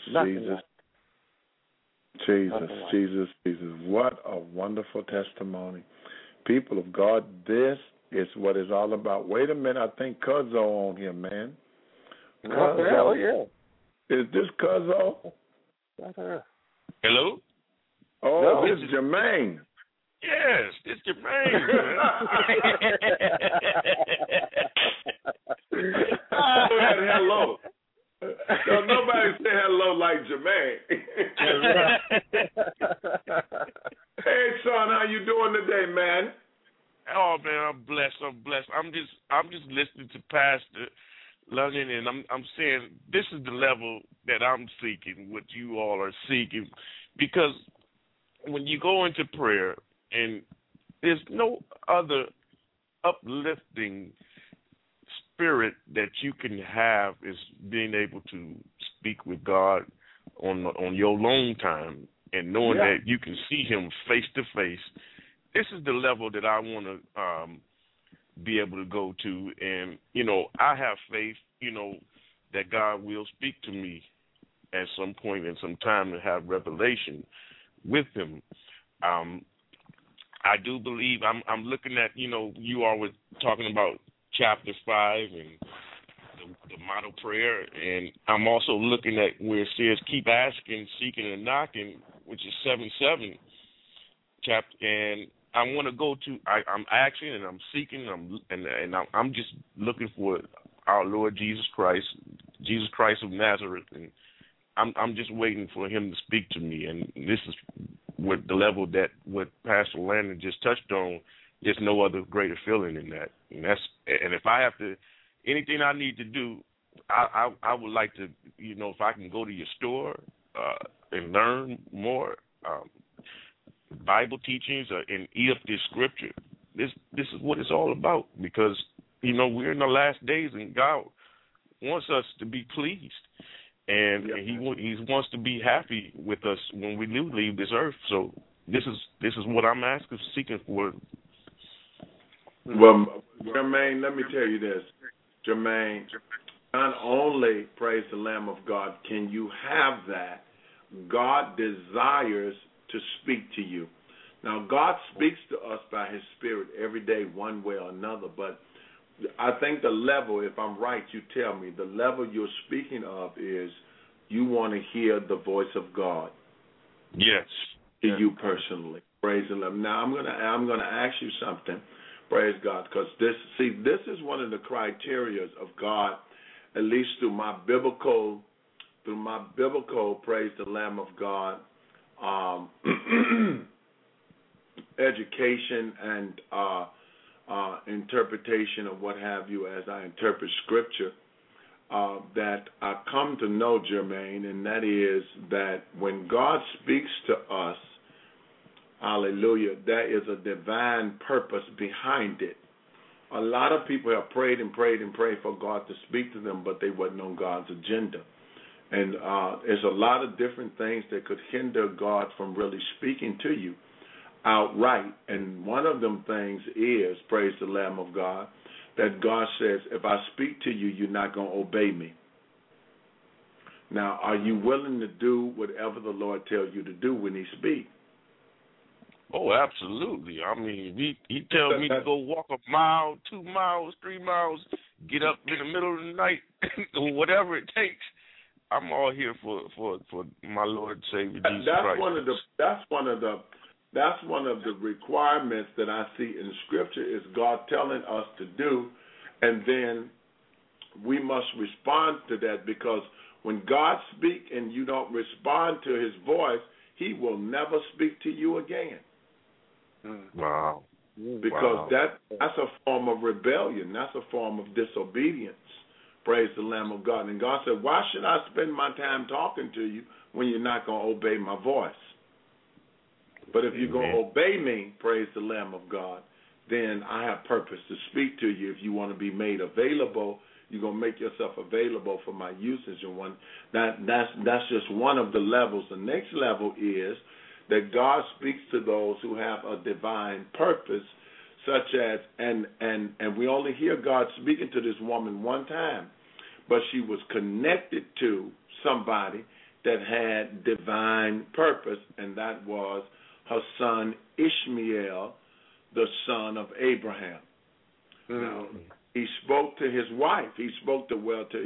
Jesus. What a wonderful testimony. People of God, this is what it's all about. Wait a minute, I think Cuzzo on here, man. Oh, yeah. Is this Cuzzo? Hello? Oh, this is Jermaine. Yes, it's Jermaine. Hello. So nobody say hello like Jermaine. Hey, son, how you doing today, man? Oh, man, I'm blessed. I'm just listening to Pastor London, and I'm saying this is the level that I'm seeking, what you all are seeking, because when you go into prayer, and there's no other uplifting spirit that you can have is being able to speak with God on your alone time and knowing that you can see Him face to face. This is the level that I want to be able to go to, and I have faith, that God will speak to me at some point in some time to have revelation with Him. I do believe I'm looking at, you all were talking about chapter 5 and the model prayer, and I'm also looking at where it says keep asking, seeking, and knocking, which is 7:7 chapter, and I want to go to. I'm asking and I'm seeking, and I'm just looking for our Lord Jesus Christ of Nazareth, and I'm just waiting for Him to speak to me. And this is what the level that what Pastor Landon just touched on. There's no other greater feeling than that, and if I have to, anything I need to do, I would like to, if I can go to your store and learn more. Bible teachings and eat up this scripture. This is what it's all about, because we're in the last days and God wants us to be pleased, and He wants to be happy with us when we do leave this earth. So this is what I'm asking, seeking for. Well, Jermaine, let me tell you this. Jermaine, not only, praise the Lamb of God, can you have that, God desires to speak to you. Now, God speaks to us by his Spirit every day one way or another, but I think the level, if I'm right, you tell me, the level you're speaking of is you want to hear the voice of God. Yes. To you personally. Praise the Lord. Now, I'm gonna ask you something, praise God, because this is one of the criteria of God, at least through my biblical, praise the Lamb of God, education and interpretation of what have you as I interpret Scripture, that I come to know, Jermaine, and that is that when God speaks to us, hallelujah, there is a divine purpose behind it. A lot of people have prayed and prayed and prayed for God to speak to them, but they wasn't on God's agenda. And there's a lot of different things that could hinder God from really speaking to you outright. And one of them things is, praise the Lamb of God, that God says, if I speak to you, you're not going to obey me. Now, are you willing to do whatever the Lord tells you to do when he speaks? Oh, absolutely. I mean, he tells me to go walk a mile, 2 miles, 3 miles, get up in the middle of the night, whatever it takes. I'm all here for my Lord and Savior Jesus Christ. That's one of the requirements that I see in Scripture is God telling us to do, and then we must respond to that, because when God speaks and you don't respond to his voice, he will never speak to you again. Wow. Because that's a form of rebellion. That's a form of disobedience. Praise the Lamb of God. And God said, why should I spend my time talking to you when you're not going to obey my voice? But if you're going to obey me, praise the Lamb of God, then I have purpose to speak to you. If you want to be made available, you're going to make yourself available for my usage. And that's just one of the levels. The next level is that God speaks to those who have a divine purpose, such as, and we only hear God speaking to this woman one time, but she was connected to somebody that had divine purpose, and that was her son Ishmael, the son of Abraham. Now, he spoke to his wife. He spoke to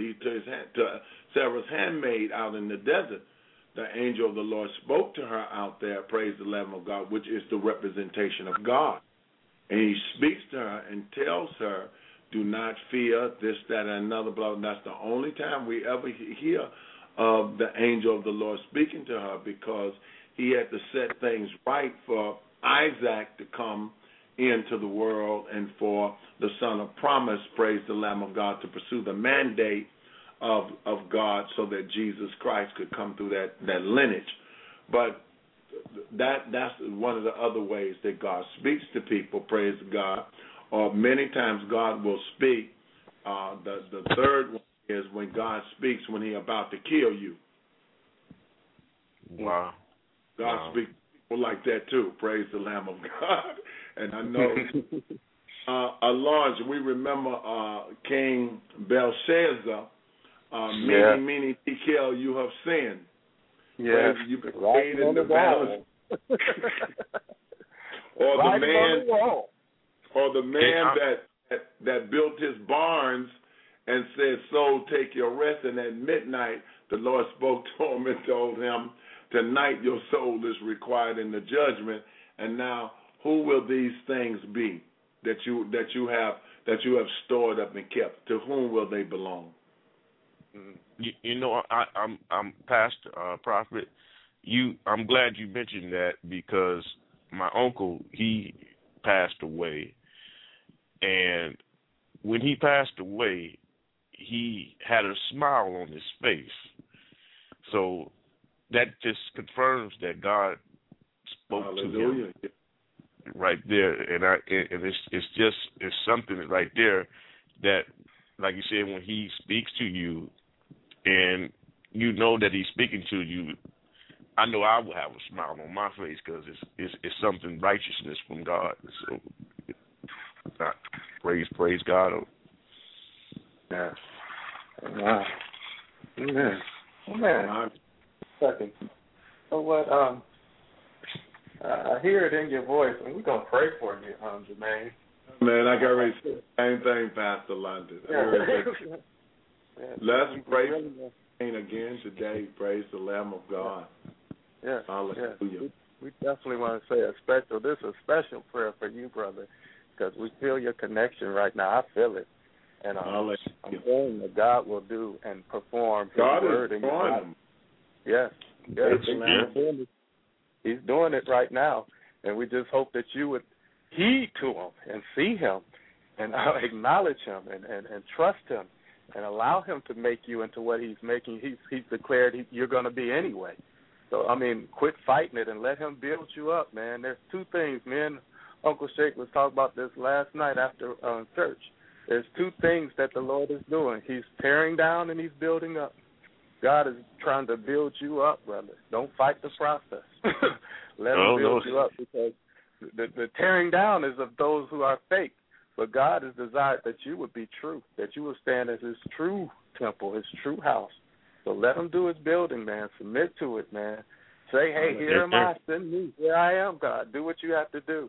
Sarah's handmaid out in the desert. The angel of the Lord spoke to her out there, praise the Lamb of God, which is the representation of God. And he speaks to her and tells her, do not fear this, that, and another, blah. That's the only time we ever hear of the angel of the Lord speaking to her, because he had to set things right for Isaac to come into the world and for the son of promise, praise the Lamb of God, to pursue the mandate of God so that Jesus Christ could come through that lineage. But that's one of the other ways that God speaks to people, praise God. Or many times God will speak. The third one is when God speaks when he's about to kill you. Wow. God speaks to people like that too, praise the Lamb of God. And I know, Lawrence, we remember King Belshazzar, meaning Tekel, you have sinned. Yes, you've been right in the balance. Or the man that built his barns and said, soul, take your rest. And at midnight, the Lord spoke to him and told him, tonight your soul is required in the judgment. And now, who will these things be that you have stored up and kept? To whom will they belong? You know, I'm Pastor Prophet. I'm glad you mentioned that, because my uncle, he passed away, and when he passed away, he had a smile on his face. So that just confirms that God spoke Hallelujah. to him right there, and it's something right there that, like you said, when he speaks to you, and you know that he's speaking to you, I know I will have a smile on my face, because it's something righteousness from God. So praise God. Yeah. Amen. Amen. Second. So what? I hear it in your voice, and we're gonna pray for you, Jermaine. Man, I got ready to say the same thing, Pastor London. Let's pray again today. Praise the Lamb of God. Yes. Hallelujah. Yes. We definitely want to say this is a special prayer for you, brother, because we feel your connection right now. I feel it. And I'm praying that God will do and perform His word in your life. Yes. He's doing it right now. And we just hope that you would heed to Him and see Him and acknowledge Him and trust Him and allow Him to make you into what He's making. He's declared you're going to be anyway. So, quit fighting it and let Him build you up, man. There's two things. Me and Uncle Shake was talking about this last night after church. There's two things that the Lord is doing. He's tearing down and He's building up. God is trying to build you up, brother. Don't fight the process. Let Him build you up, because the tearing down is of those who are fake. But God has desired that you would be true, that you would stand as His true temple, His true house. So let Him do His building, man. Submit to it, man. Say, hey, here am I, send me. Here I am, God. Do what you have to do.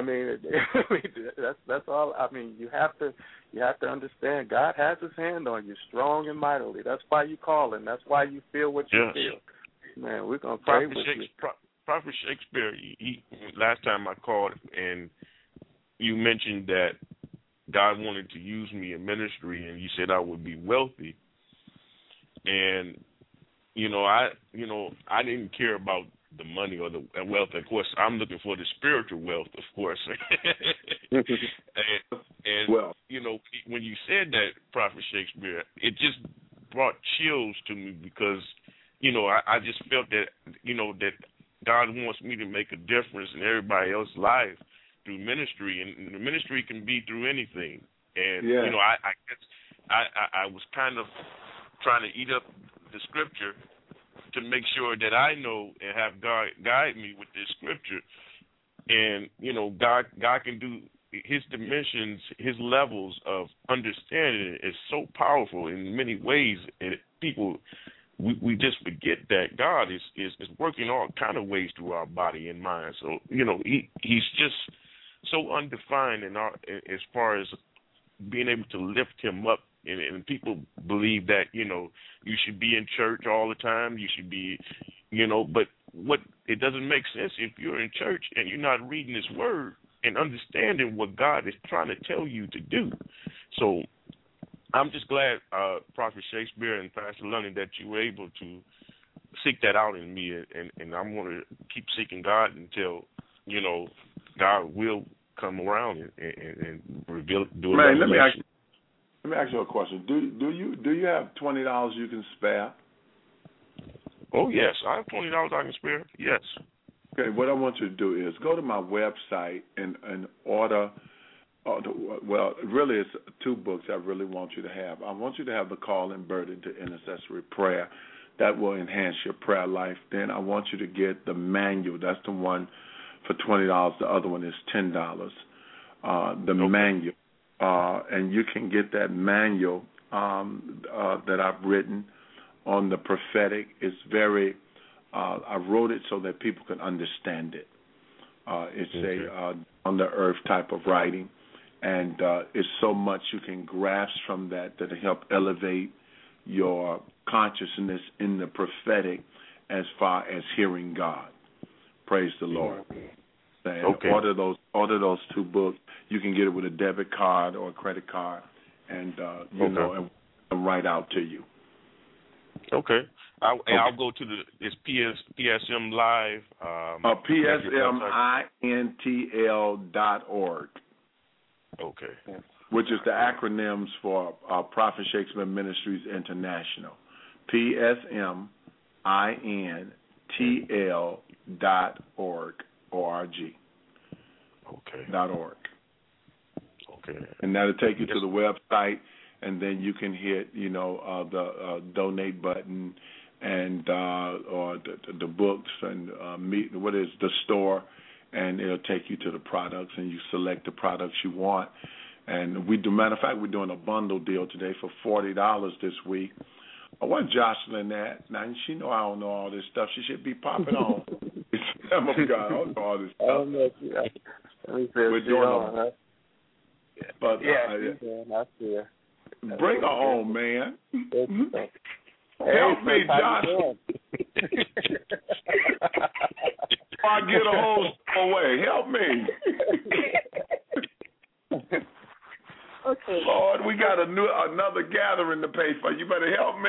That's all. You have to understand. God has His hand on you, strong and mightily. That's why you call Him. That's why you feel what you feel. Man, we're gonna pray with you. Prophet Shakespeare. Last time I called, and you mentioned that God wanted to use me in ministry, and you said I would be wealthy. And I didn't care about the money or the wealth. Of course, I'm looking for the spiritual wealth, of course. and when you said that, Prophet Shakespeare, it just brought chills to me, because I just felt that that God wants me to make a difference in everybody else's life through ministry, and the ministry can be through anything. And I guess I was kind of trying to eat up the scripture to make sure that I know and have God guide me with this scripture. And God can do His dimensions, His levels of understanding is so powerful in many ways, and people we just forget that God is working all kind of ways through our body and mind. So He's just so undefined as far as being able to lift Him up. And people believe that, you should be in church all the time. You should be, but it doesn't make sense if you're in church and you're not reading His word and understanding what God is trying to tell you to do. So I'm just glad, Prophet Shakespeare and Pastor London, that you were able to seek that out in me. And I'm going to keep seeking God until, God will come around and reveal it. Man, let me ask you a question. Do you have $20 you can spare? Oh yes, I have $20 I can spare. Yes. Okay. What I want you to do is go to my website and order. Really, it's two books I really want you to have. I want you to have the Call and Burden to Intercessory Prayer. That will enhance your prayer life. Then I want you to get the manual. That's the one for $20. The other one is $10. Manual. And you can get that manual that I've written on the prophetic. It's very, I wrote it so that people can understand it. It's a on the earth type of writing, and it's so much you can grasp from that help elevate your consciousness in the prophetic as far as hearing God. Praise the Lord. Order those two books. You can get it with a debit card or a credit card, and and write out to you. Okay. I'll go to it's PSM Live. PSMINTL.org. Okay. Which is the acronyms for Prophet Shakespeare Ministries International. PSMINTL.org. O-R-G. Okay. .org. Okay. And that'll take you to the website, and then you can hit, the donate button and or the books and the store, and it'll take you to the products, and you select the products you want, And matter of fact, we're doing a bundle deal today for $40 this week. I want Jocelyn that. Now, she know I don't know all this stuff. She should be popping on. It's the Lamb of God. I don't know all this stuff. I don't know. We're doing But I see her. Bring her on, man. Help me, Jocelyn. I get a whole away. Help me. Okay. Lord, we got another gathering to pay for. You better help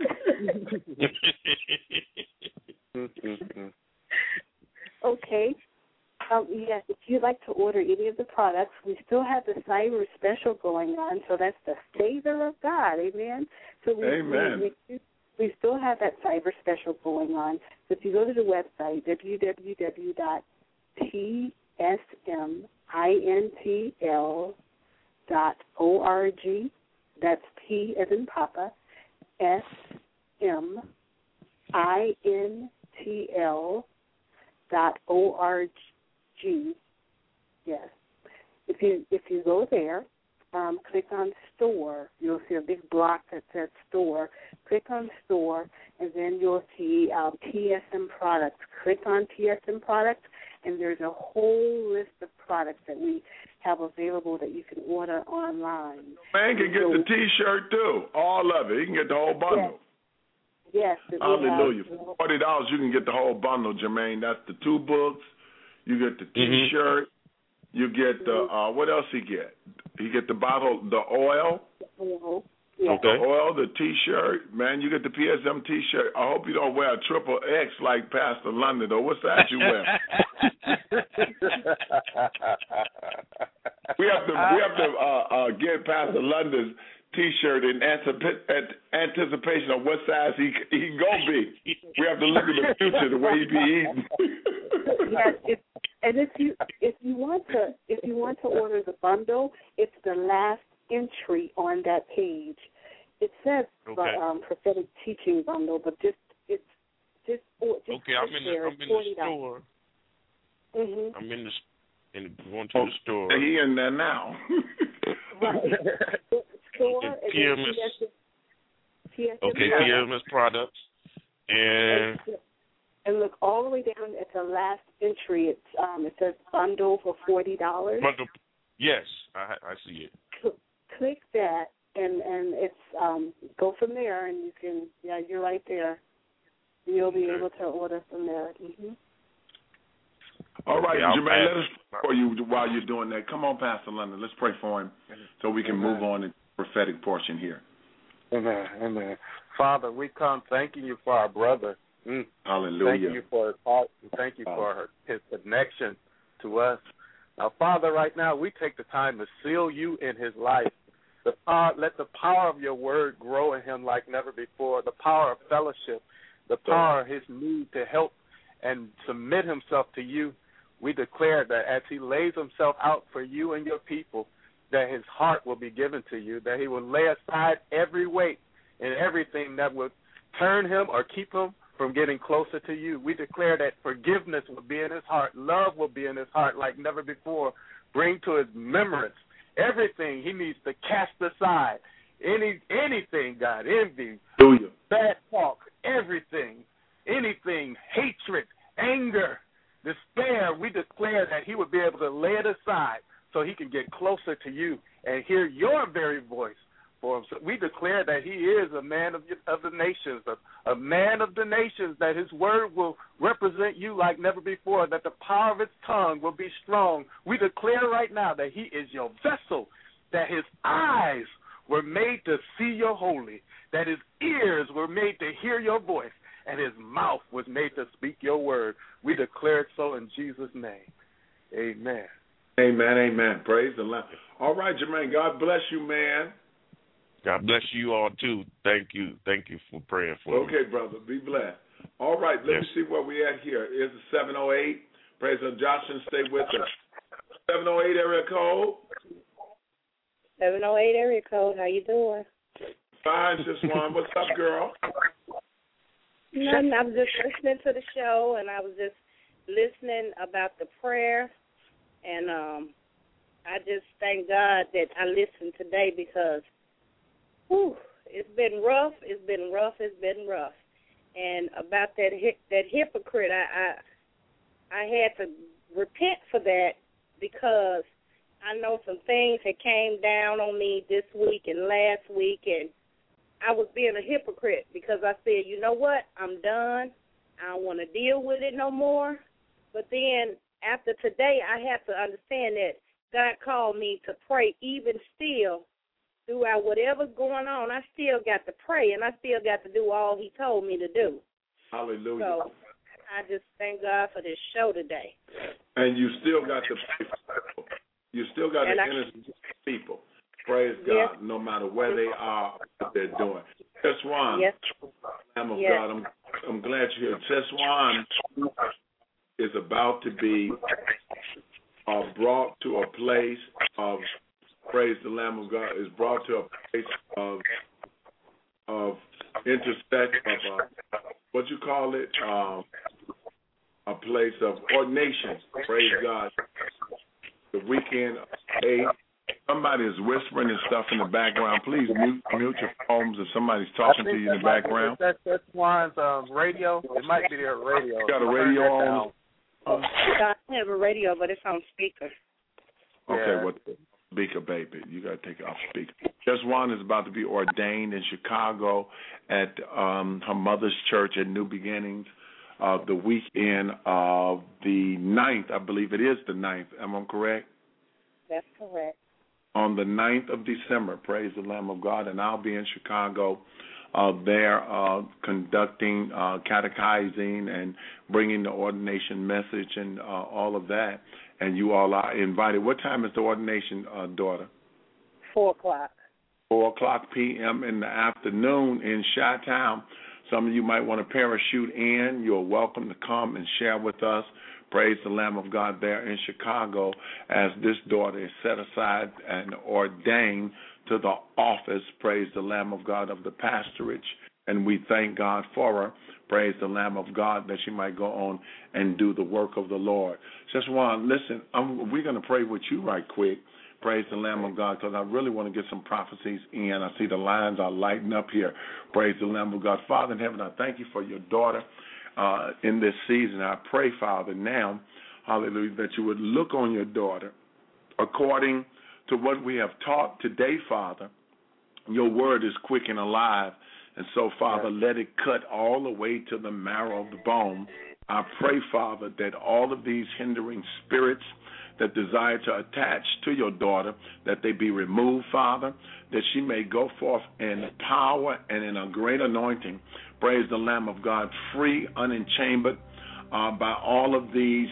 me. Okay. Yes, if you'd like to order any of the products, we still have the cyber special going on. So that's the favor of God. Amen. So Amen. We still have that cyber special going on. So if you go to the website, www.tsmintl.org, that's P as in Papa, SMINTL.org. Yes. If you go there, click on store. You'll see a big block that says store. Click on store, and then you'll see TSM products. Click on TSM products, and there's a whole list of products that we have available that you can order online. Man can get the T-shirt too, all of it. He can get the whole bundle. Yes. Hallelujah. For $40, you can get the whole bundle, Jermaine. That's the 2 books. You get the T-shirt. You get the what else he get? He get the bottle, the oil. Yeah. The oil, the T-shirt. Man, you get the PSM T-shirt. I hope you don't wear a XXX like Pastor London, though. What's that you wear? we have to get Pastor London's T-shirt in anticipation of what size he gonna be. We have to look at the future, the way he be eating. Yes, and if you want to order the bundle, it's the last entry on that page. It says prophetic teaching bundle, but just okay. I'm in the store. Mm-hmm. I'm going to the store. He in there now. Right. Store and PMS. PMS products and look all the way down at the last entry. It says bundle for $40. Bundle. Yes, I see it. Click that and it's go from there, and you can you're right there. You'll be able to order from there. Mm-hmm. All right, Jermaine, let us pray for you while you're doing that. Come on, Pastor London. Let's pray for him so we can move on to the prophetic portion here. Amen. Father, we come thanking you for our brother. Hallelujah. Thank you for his heart, and thank you for his connection to us. Now, Father, right now we take the time to seal you in his life. Let the power of your word grow in him like never before, the power of fellowship, the power of his need to help and submit himself to you. We declare that as he lays himself out for you and your people, that his heart will be given to you, that he will lay aside every weight and everything that would turn him or keep him from getting closer to you. We declare that forgiveness will be in his heart, love will be in his heart like never before. Bring to his remembrance everything he needs to cast aside, anything, God, envy, bad talk, everything, anything, hatred, anger, despair. We declare that he would be able to lay it aside so he can get closer to you and hear your very voice for him. So we declare that he is a man of the nations, a man of the nations, that his word will represent you like never before, that the power of his tongue will be strong. We declare right now that he is your vessel, that his eyes were made to see your holy, that his ears were made to hear your voice, and his mouth was made to speak your word. We declare it so in Jesus' name. Amen. Amen. Praise the Lord. All right, Jermaine, God bless you, man. God bless you all, too. Thank you for praying for me. Okay, brother. Be blessed. All right, let me see where we at here. It's 708. Praise the Lord. Jocelyn, stay with us. 708 area code. 708 area code. How you doing? Fine, Sis Juan. What's up, girl? Nothing. I was just listening to the show, and I was just listening about the prayer, and I just thank God that I listened today because, it's been rough. It's been rough. It's been rough. And about that hypocrite, I had to repent for that because I know some things that came down on me this week and last week, and I was being a hypocrite because I said, you know what, I'm done. I don't want to deal with it no more. But then after today, I have to understand that God called me to pray even still throughout whatever's going on. I still got to pray, and I still got to do all he told me to do. Hallelujah. So I just thank God for this show today. And you still got to pray for people. You still got to innocent people. Praise God, yes. No matter where they are, what they're doing. Cheswan, yes. Lamb of yes. God, I'm glad you're here. Cheswan is about to be brought to a place of, praise the Lamb of God, is brought to a place of intersection, what you call it, a place of ordination. Praise God. The weekend of 8. Somebody is whispering and stuff in the background. Please mute your phones if somebody's talking to you in the background. That's Juan's radio. It might be their radio. You got a radio on? I have a radio, but it's on speaker. Okay, well, speaker, baby. You got to take it off speaker. Just one is about to be ordained in Chicago at her mother's church at New Beginnings the weekend of the 9th. I believe it is the 9th. Am I correct? That's correct. On the 9th of December, praise the Lamb of God, and I'll be in Chicago there conducting, catechizing, and bringing the ordination message and all of that. And you all are invited. What time is the ordination, daughter? 4 o'clock. 4 o'clock p.m. in the afternoon in Chi-Town. Some of you might want to parachute in. You're welcome to come and share with us. Praise the Lamb of God there in Chicago as this daughter is set aside and ordained to the office, praise the Lamb of God, of the pastorage. And we thank God for her, praise the Lamb of God, that she might go on and do the work of the Lord. Just want listen, we're going to pray with you right quick, praise the Lamb of God, because I really want to get some prophecies in. I see the lines are lighting up here. Praise the Lamb of God. Father in heaven, I thank you for your daughter. In this season, I pray, Father, now, hallelujah, that you would look on your daughter according to what we have taught today, Father. Your word is quick and alive, and so, Father, let it cut all the way to the marrow of the bone. I pray, Father, that all of these hindering spirits that desire to attach to your daughter, that they be removed, Father, that she may go forth in power and in a great anointing. Praise the Lamb of God, free, unenchambered by all of these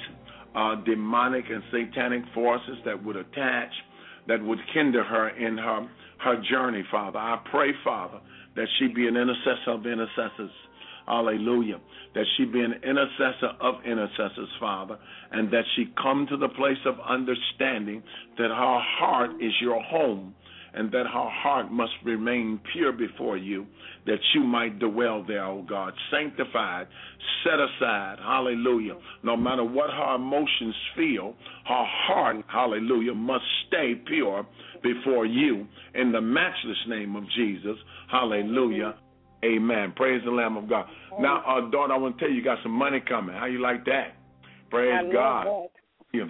demonic and satanic forces that would attach, that would hinder her in her journey, Father. I pray, Father, that she be an intercessor of intercessors. Hallelujah. That she be an intercessor of intercessors, Father, and that she come to the place of understanding that her heart is your home, and that her heart must remain pure before you, that you might dwell there, O God, sanctified, set aside, hallelujah. No matter what her emotions feel, her heart, hallelujah, must stay pure before you in the matchless name of Jesus, hallelujah. Amen. Praise the Lamb of God. Now, daughter, I want to tell you, you got some money coming. How you like that? Praise God. Yeah.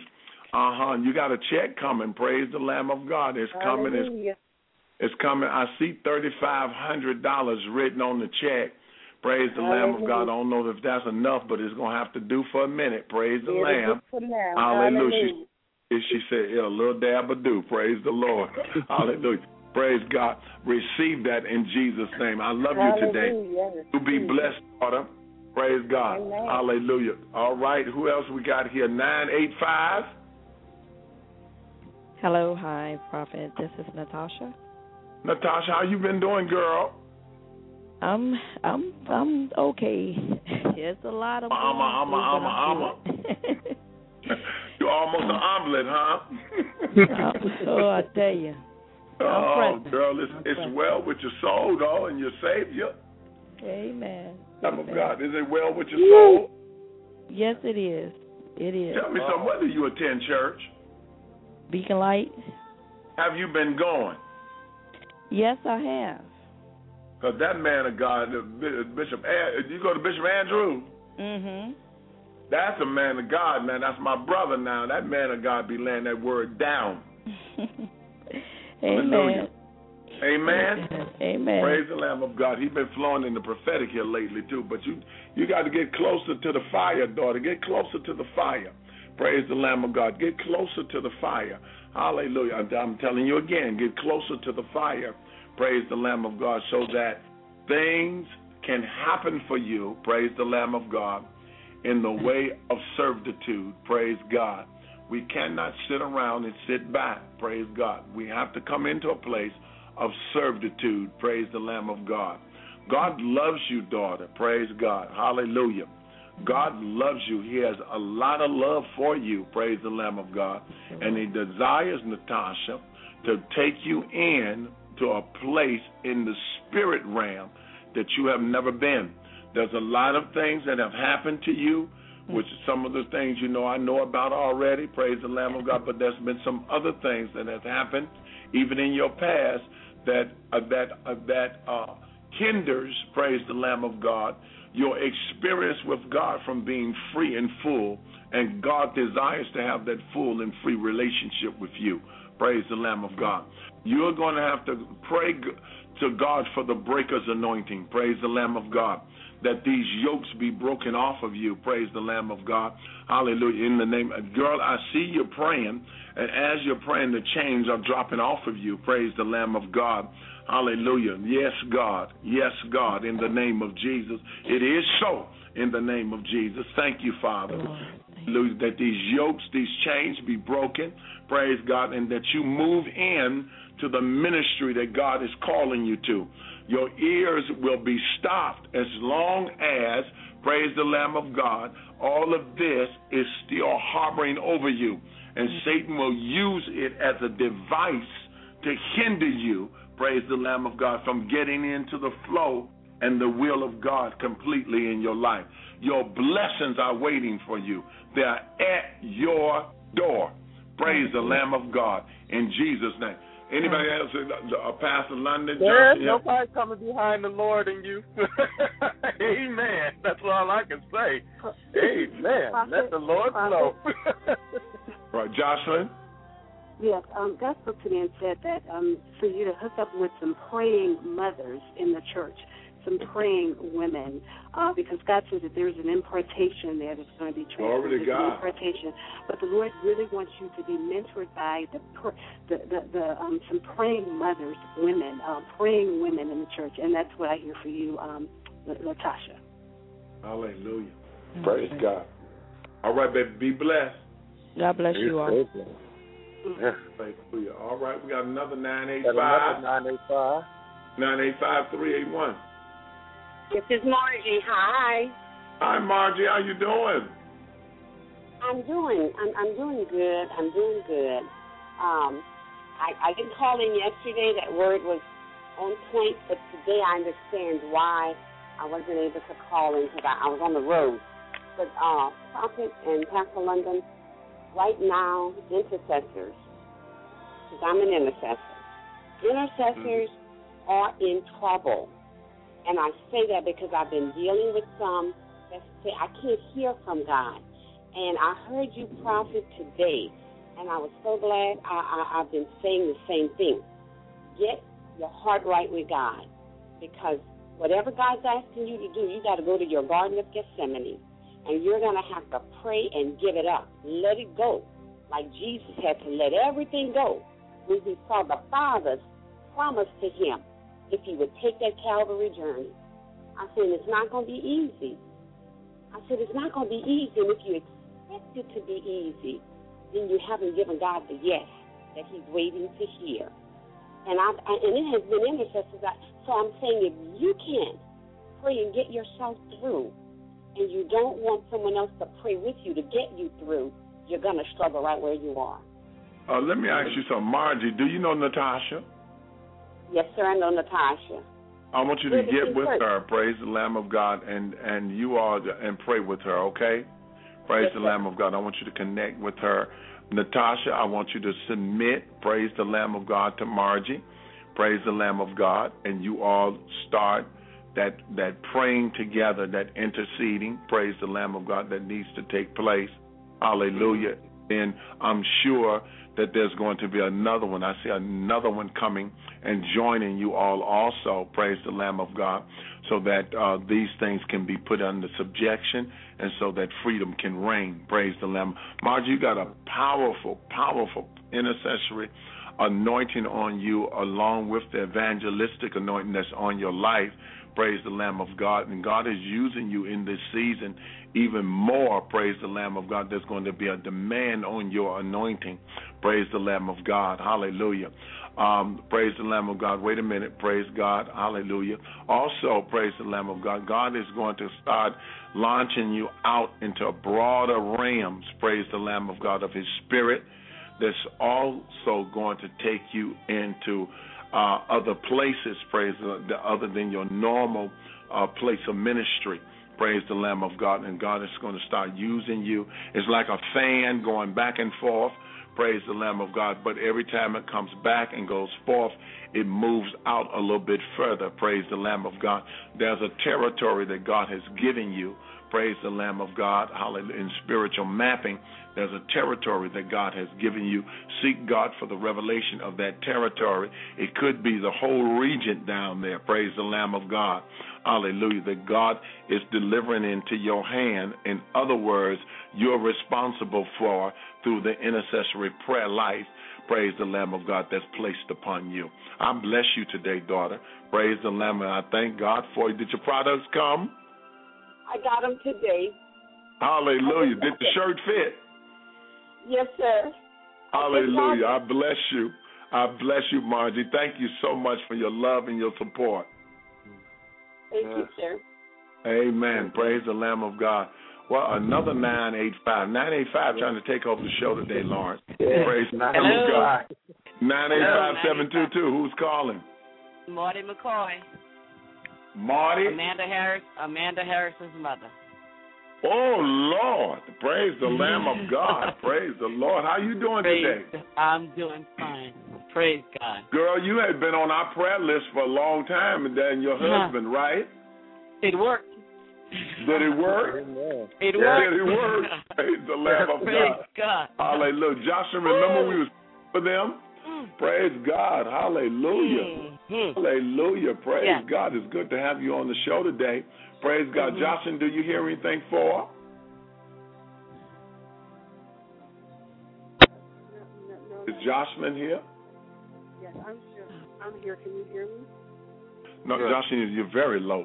You got a check coming. Praise the Lamb of God. It's coming. It's coming. I see $3,500 written on the check. Praise the Lamb of God. I don't know if that's enough, but it's going to have to do for a minute. Praise the Lamb. Hallelujah. She said, yeah, a little dab of do. Praise the Lord. Hallelujah. Praise God. Receive that in Jesus' name. I love you today. You be blessed, daughter. Praise God. Amen. Hallelujah. All right. Who else we got here? 985. Hello. Hi, Prophet. This is Natasha. Natasha, how you been doing, girl? I'm okay. There's a lot of You're almost an omelet, huh? I tell you. Oh, girl, it's well with your soul, though, and your Savior. Amen. Lamb of God, is it well with your soul? Yes, it is. It is. Tell me something. Where do you attend church? Beacon Light. Have you been going? Yes, I have. Because that man of God, Bishop, you go to Bishop Andrews? Mm-hmm. That's a man of God, man. That's my brother now. That man of God be laying that word down. Amen. Amen. Amen. Praise the Lamb of God. He's been flowing in the prophetic here lately too. But you got to get closer to the fire, daughter. Get closer to the fire. Praise the Lamb of God. Get closer to the fire. Hallelujah. I'm telling you again, get closer to the fire. Praise the Lamb of God, so that things can happen for you. Praise the Lamb of God, in the way of servitude. Praise God. We cannot sit around and sit back. Praise God. We have to come into a place of servitude. Praise the Lamb of God. God loves you, daughter. Praise God. Hallelujah. God loves you. He has a lot of love for you. Praise the Lamb of God. And he desires, Natasha, to take you in to a place in the spirit realm that you have never been. There's a lot of things that have happened to you, which some of the things I know about already, praise the Lamb of God, but there's been some other things that have happened, even in your past, that hinders, praise the Lamb of God, your experience with God from being free and full, and God desires to have that full and free relationship with you. Praise the Lamb of God. You're going to have to pray to God for the breaker's anointing. Praise the Lamb of God. That these yokes be broken off of you. Praise the Lamb of God. Hallelujah. In the name of girl, I see you praying, and as you're praying, the chains are dropping off of you. Praise the Lamb of God. Hallelujah. Yes, God. Yes, God. In the name of Jesus. It is so. In the name of Jesus. Thank you, Father. Hallelujah. That these yokes, these chains be broken. Praise God. And that you move in to the ministry that God is calling you to. Your ears will be stopped as long as, praise the Lamb of God, all of this is still harboring over you. And Satan will use it as a device to hinder you, praise the Lamb of God, from getting into the flow and the will of God completely in your life. Your blessings are waiting for you. They are at your door. Praise the Lamb of God in Jesus' name. Anybody else? Pastor London? There's nobody coming behind the Lord and you. Amen. That's all I can say. Amen. Let the Lord flow. Right, Jocelyn? Yes, God spoke to me and said that for you to hook up with some praying mothers in the church, some praying women, because God says that there's an impartation there that's going to be transferred. Glory to God. Impartation. But the Lord really wants you to be mentored by some praying mothers, women, praying women in the church, and that's what I hear for you, Latasha. Hallelujah. Praise God. All right, baby, be blessed. God bless you all. Yeah. Hallelujah. All right, we got another 985. 985-381. This is Margie. Hi. Hi, Margie. How you doing? I'm doing good. I'm doing good. I didn't call in yesterday. That word was on point, but today I understand why I wasn't able to call in because I was on the road. But Prophet and Pastor London, right now, intercessors, because I'm an intercessor, intercessors are in trouble. And I say that because I've been dealing with some that say, I can't hear from God. And I heard you, Prophet, today, and I was so glad I've been saying the same thing. Get your heart right with God, because whatever God's asking you to do, you got to go to your Garden of Gethsemane, and you're going to have to pray and give it up. Let it go, like Jesus had to let everything go when he saw the Father's promise to him if he would take that Calvary journey. I said, it's not going to be easy. I said, it's not going to be easy, and if you expect it to be easy, then you haven't given God the yes that he's waiting to hear. And it has been intercessors. So I'm saying, if you can pray and get yourself through, and you don't want someone else to pray with you to get you through, you're going to struggle right where you are. Let me ask you something. Margie, do you know Natasha? Yes, sir, I know Natasha. I want you to get with her, praise the Lamb of God, and you all and pray with her, okay? Praise the Lamb of God. I want you to connect with her. Natasha, I want you to submit, praise the Lamb of God, to Margie. Praise the Lamb of God. And you all start that praying together, that interceding, praise the Lamb of God, that needs to take place. Hallelujah. And I'm sure that there's going to be another one. I see another one coming and joining you all also, praise the Lamb of God, so that these things can be put under subjection and so that freedom can reign, praise the Lamb. Margie, you got a powerful, powerful intercessory anointing on you, along with the evangelistic anointing that's on your life, praise the Lamb of God. And God is using you in this season even more, praise the Lamb of God. There's going to be a demand on your anointing, praise the Lamb of God. Hallelujah. Praise the Lamb of God. Wait a minute. Praise God. Hallelujah. Also, praise the Lamb of God. God is going to start launching you out into broader realms, praise the Lamb of God, of His Spirit. That's also going to take you into other places, praise the, other than your normal place of ministry. Praise the Lamb of God. And God is going to start using you. It's like a fan going back and forth. Praise the Lamb of God. But every time it comes back and goes forth, it moves out a little bit further. Praise the Lamb of God. There's a territory that God has given you. Praise the Lamb of God. Hallelujah. In spiritual mapping, there's a territory that God has given you. Seek God for the revelation of that territory. It could be the whole region down there. Praise the Lamb of God. Hallelujah. That God is delivering into your hand. In other words, you're responsible for through the intercessory prayer life. Praise the Lamb of God that's placed upon you. I bless you today, daughter. Praise the Lamb, and I thank God for you. Did your products come? I got them today. Hallelujah. Did the shirt fit? Yes, sir. Hallelujah. I bless you. I bless you, Margie. Thank you so much for your love and your support. Thank you, sir. Amen. Praise the Lamb of God. Well, another 985. 985 trying to take over the show today, Lawrence. Praise the Lamb of God. 985-722. Who's calling? Marty McCoy. Marty? Amanda Harrison's mother. Oh, Lord. Praise the Lamb of God. Praise the Lord. How you doing today? I'm doing fine. Praise God. Girl, you had been on our prayer list for a long time, and then your husband, right? It worked. Did it work? It worked. Did it work? Praise the Lamb of Praise God. Hallelujah. Joshua, remember we was for them? Praise God. Hallelujah. Hallelujah. Praise God. It's good to have you on the show today. Praise God. Jocelyn, do you hear anything for? Is Jocelyn here? Yes, I'm sure. I'm here. Can you hear me? No, Jocelyn, you're very low.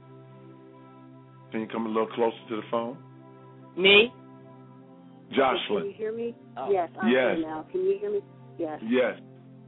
Can you come a little closer to the phone? Me? Jocelyn. Can you hear me? Oh. Yes, I'm here now. Can you hear me? Yes. Yes.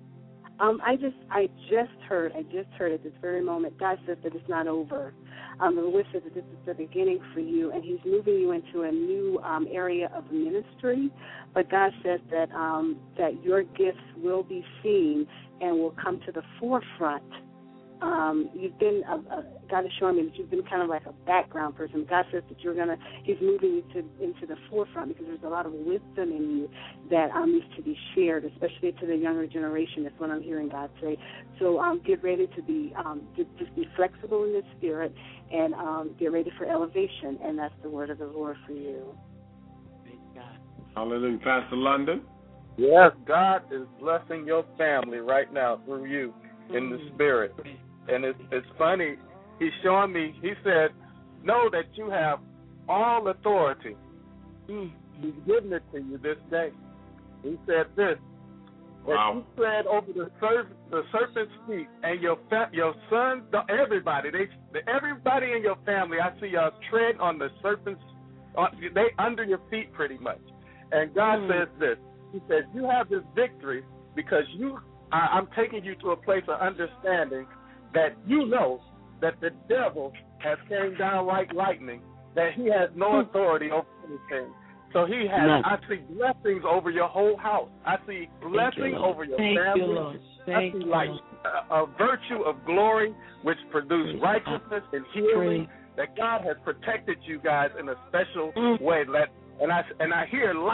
I just heard at this very moment, God says that it's not over. The Lord says that this is the beginning for you, and He's moving you into a new area of ministry. But God says that that your gifts will be seen and will come to the forefront. You've been, God is showing me that you've been kind of like a background person. God says that He's moving you into the forefront because there's a lot of wisdom in you that needs to be shared, especially to the younger generation. That's what I'm hearing God say. So get ready to be, just be flexible in the spirit and get ready for elevation. And that's the word of the Lord for you. Praise God. Hallelujah. Pastor London? Yes, God is blessing your family right now through you in the spirit. And it's funny, He's showing me, He said, know that you have all authority. He's giving it to you this day. He said this, that you tread over the serpent's feet, and your sons, everybody in your family, I see y'all tread on the serpent's, they under your feet pretty much. And God says this, He says, you have this victory because I'm taking you to a place of understanding that you know that the devil has came down like lightning, that he has no authority over anything. So he has, I see blessings over your whole house. I see blessings over your family. I see like a virtue of glory which produce righteousness and healing, that God has protected you guys in a special way. And I hear life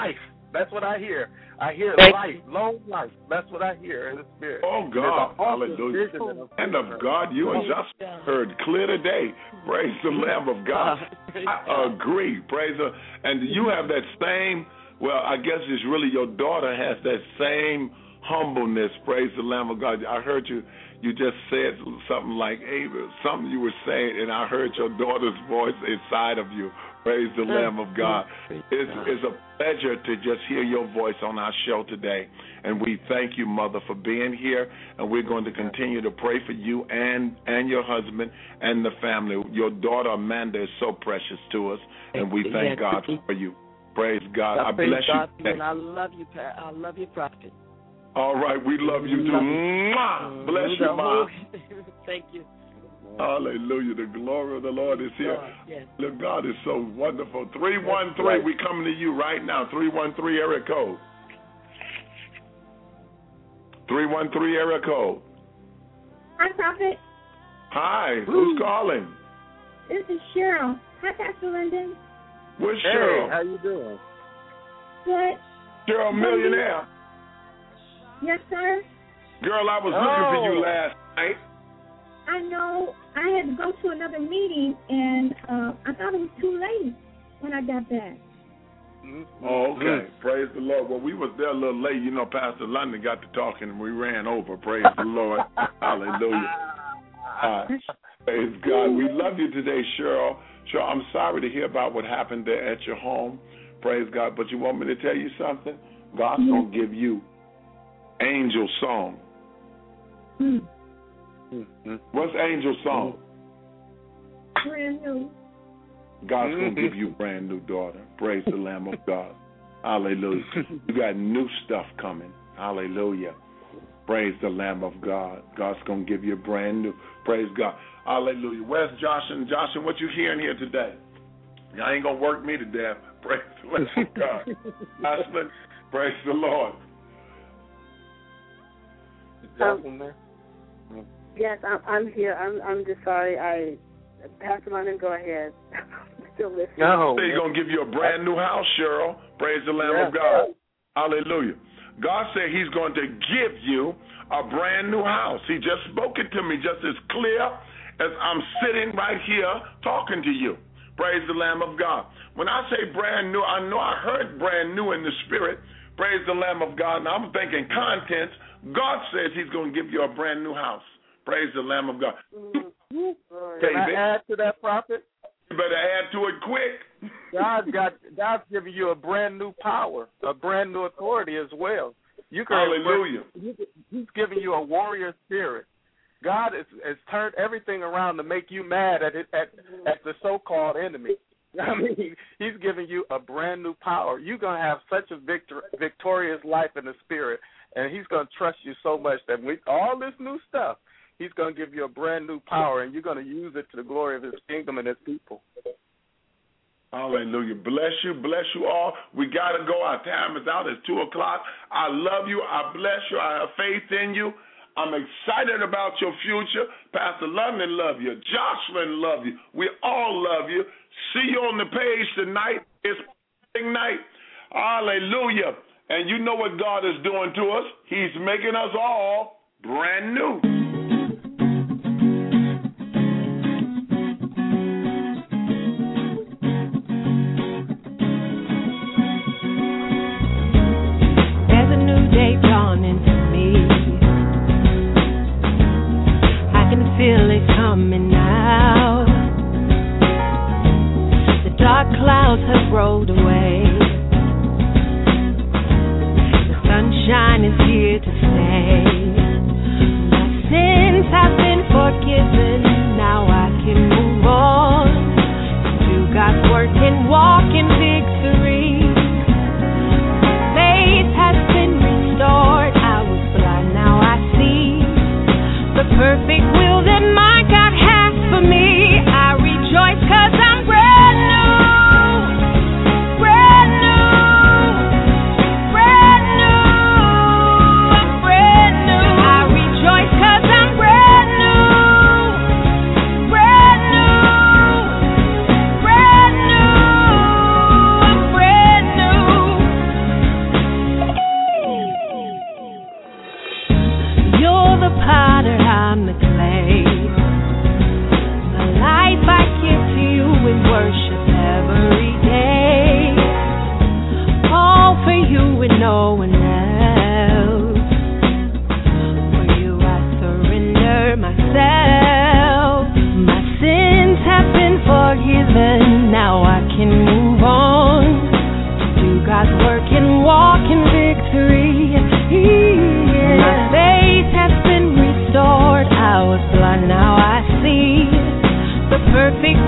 That's what I hear. I hear life, long life. That's what I hear in the spirit. Oh, God. Hallelujah. And of God, you and just heard clear today. Praise the Lamb of God. I agree. Praise the. And you have that same, well, I guess it's really your daughter has that same humbleness. Praise the Lamb of God. I heard you just said something like, hey, something you were saying, and I heard your daughter's voice inside of you. Praise the Lamb of God. It's a pleasure to just hear your voice on our show today. And we thank you, Mother, for being here. And we're going to continue to pray for you and your husband and the family. Your daughter, Amanda, is so precious to us. And we thank God for you. Praise God. I bless you. And I love you, I love you, Prophet. All right. We love you too. Mwah! Bless you, Mom. Thank you. Hallelujah. The glory of the Lord is here. Yes. Look, God is so wonderful. 313, we coming to you right now. 313 area code. 313 area code. Hi, Prophet. Hi. Who's calling? This is Cheryl. Hi, Pastor London. Where's Cheryl? How you doing? Good. Cheryl, millionaire. Yes, sir. Girl, I was looking for you last night. I know. I had to go to another meeting, and I thought it was too late when I got back. Oh, okay. Praise the Lord. Well, we was there a little late. You know, Pastor London got to talking, and we ran over. Praise the Lord. Hallelujah. Praise God. We love you today, Cheryl. Cheryl, I'm sorry to hear about what happened there at your home. Praise God. But you want me to tell you something? God's going to give you angel song. What's angel song? Brand new. God's going to give you a brand new daughter. Praise the Lamb of God. Hallelujah. You got new stuff coming. Hallelujah. Praise the Lamb of God. God's going to give you a brand new. Praise God. Hallelujah. Where's Joshua? Joshua, what you hearing here today? Y'all ain't going to work me to death. Praise the Lamb of God. Joshua, praise the Lord. Yes, I'm here. I'm just sorry. Pastor London, go ahead. I'm still listening. No. He's going to give you a brand new house, Cheryl. Praise the Lamb of God. Hallelujah. God said he's going to give you a brand new house. He just spoke it to me just as clear as I'm sitting right here talking to you. Praise the Lamb of God. When I say brand new, I know I heard brand new in the spirit. Praise the Lamb of God. And I'm thinking contents. God says he's going to give you a brand new house. Praise the Lamb of God. Can I add to that, Prophet? You better add to it quick. God's giving you a brand new power, a brand new authority as well. Hallelujah. He's giving you a warrior spirit. God has turned everything around to make you mad at the so-called enemy. I mean, he's giving you a brand new power. You're going to have such a victorious life in the spirit, and he's going to trust you so much that with all this new stuff, he's going to give you a brand new power, and you're going to use it to the glory of his kingdom and his people. Hallelujah. Bless you all. We got to go. Our time is out. It's 2 o'clock. I love you. I bless you. I have faith in you. I'm excited about your future. Pastor London love you. Jocelyn love you. We all love you. See you on the page tonight. It's night. Hallelujah. And you know what God is doing to us. He's making us all brand new. There's a new day dawning for me. I can feel it coming now. The dark clouds have rolled away. The sunshine is here to stay. My sins have been forgiven. Now I can move on. Do God's work and walk in victory. Faith has been restored. I was blind, now I see the perfect will that my God has for me. I rejoice 'cause I'm brand new. perfect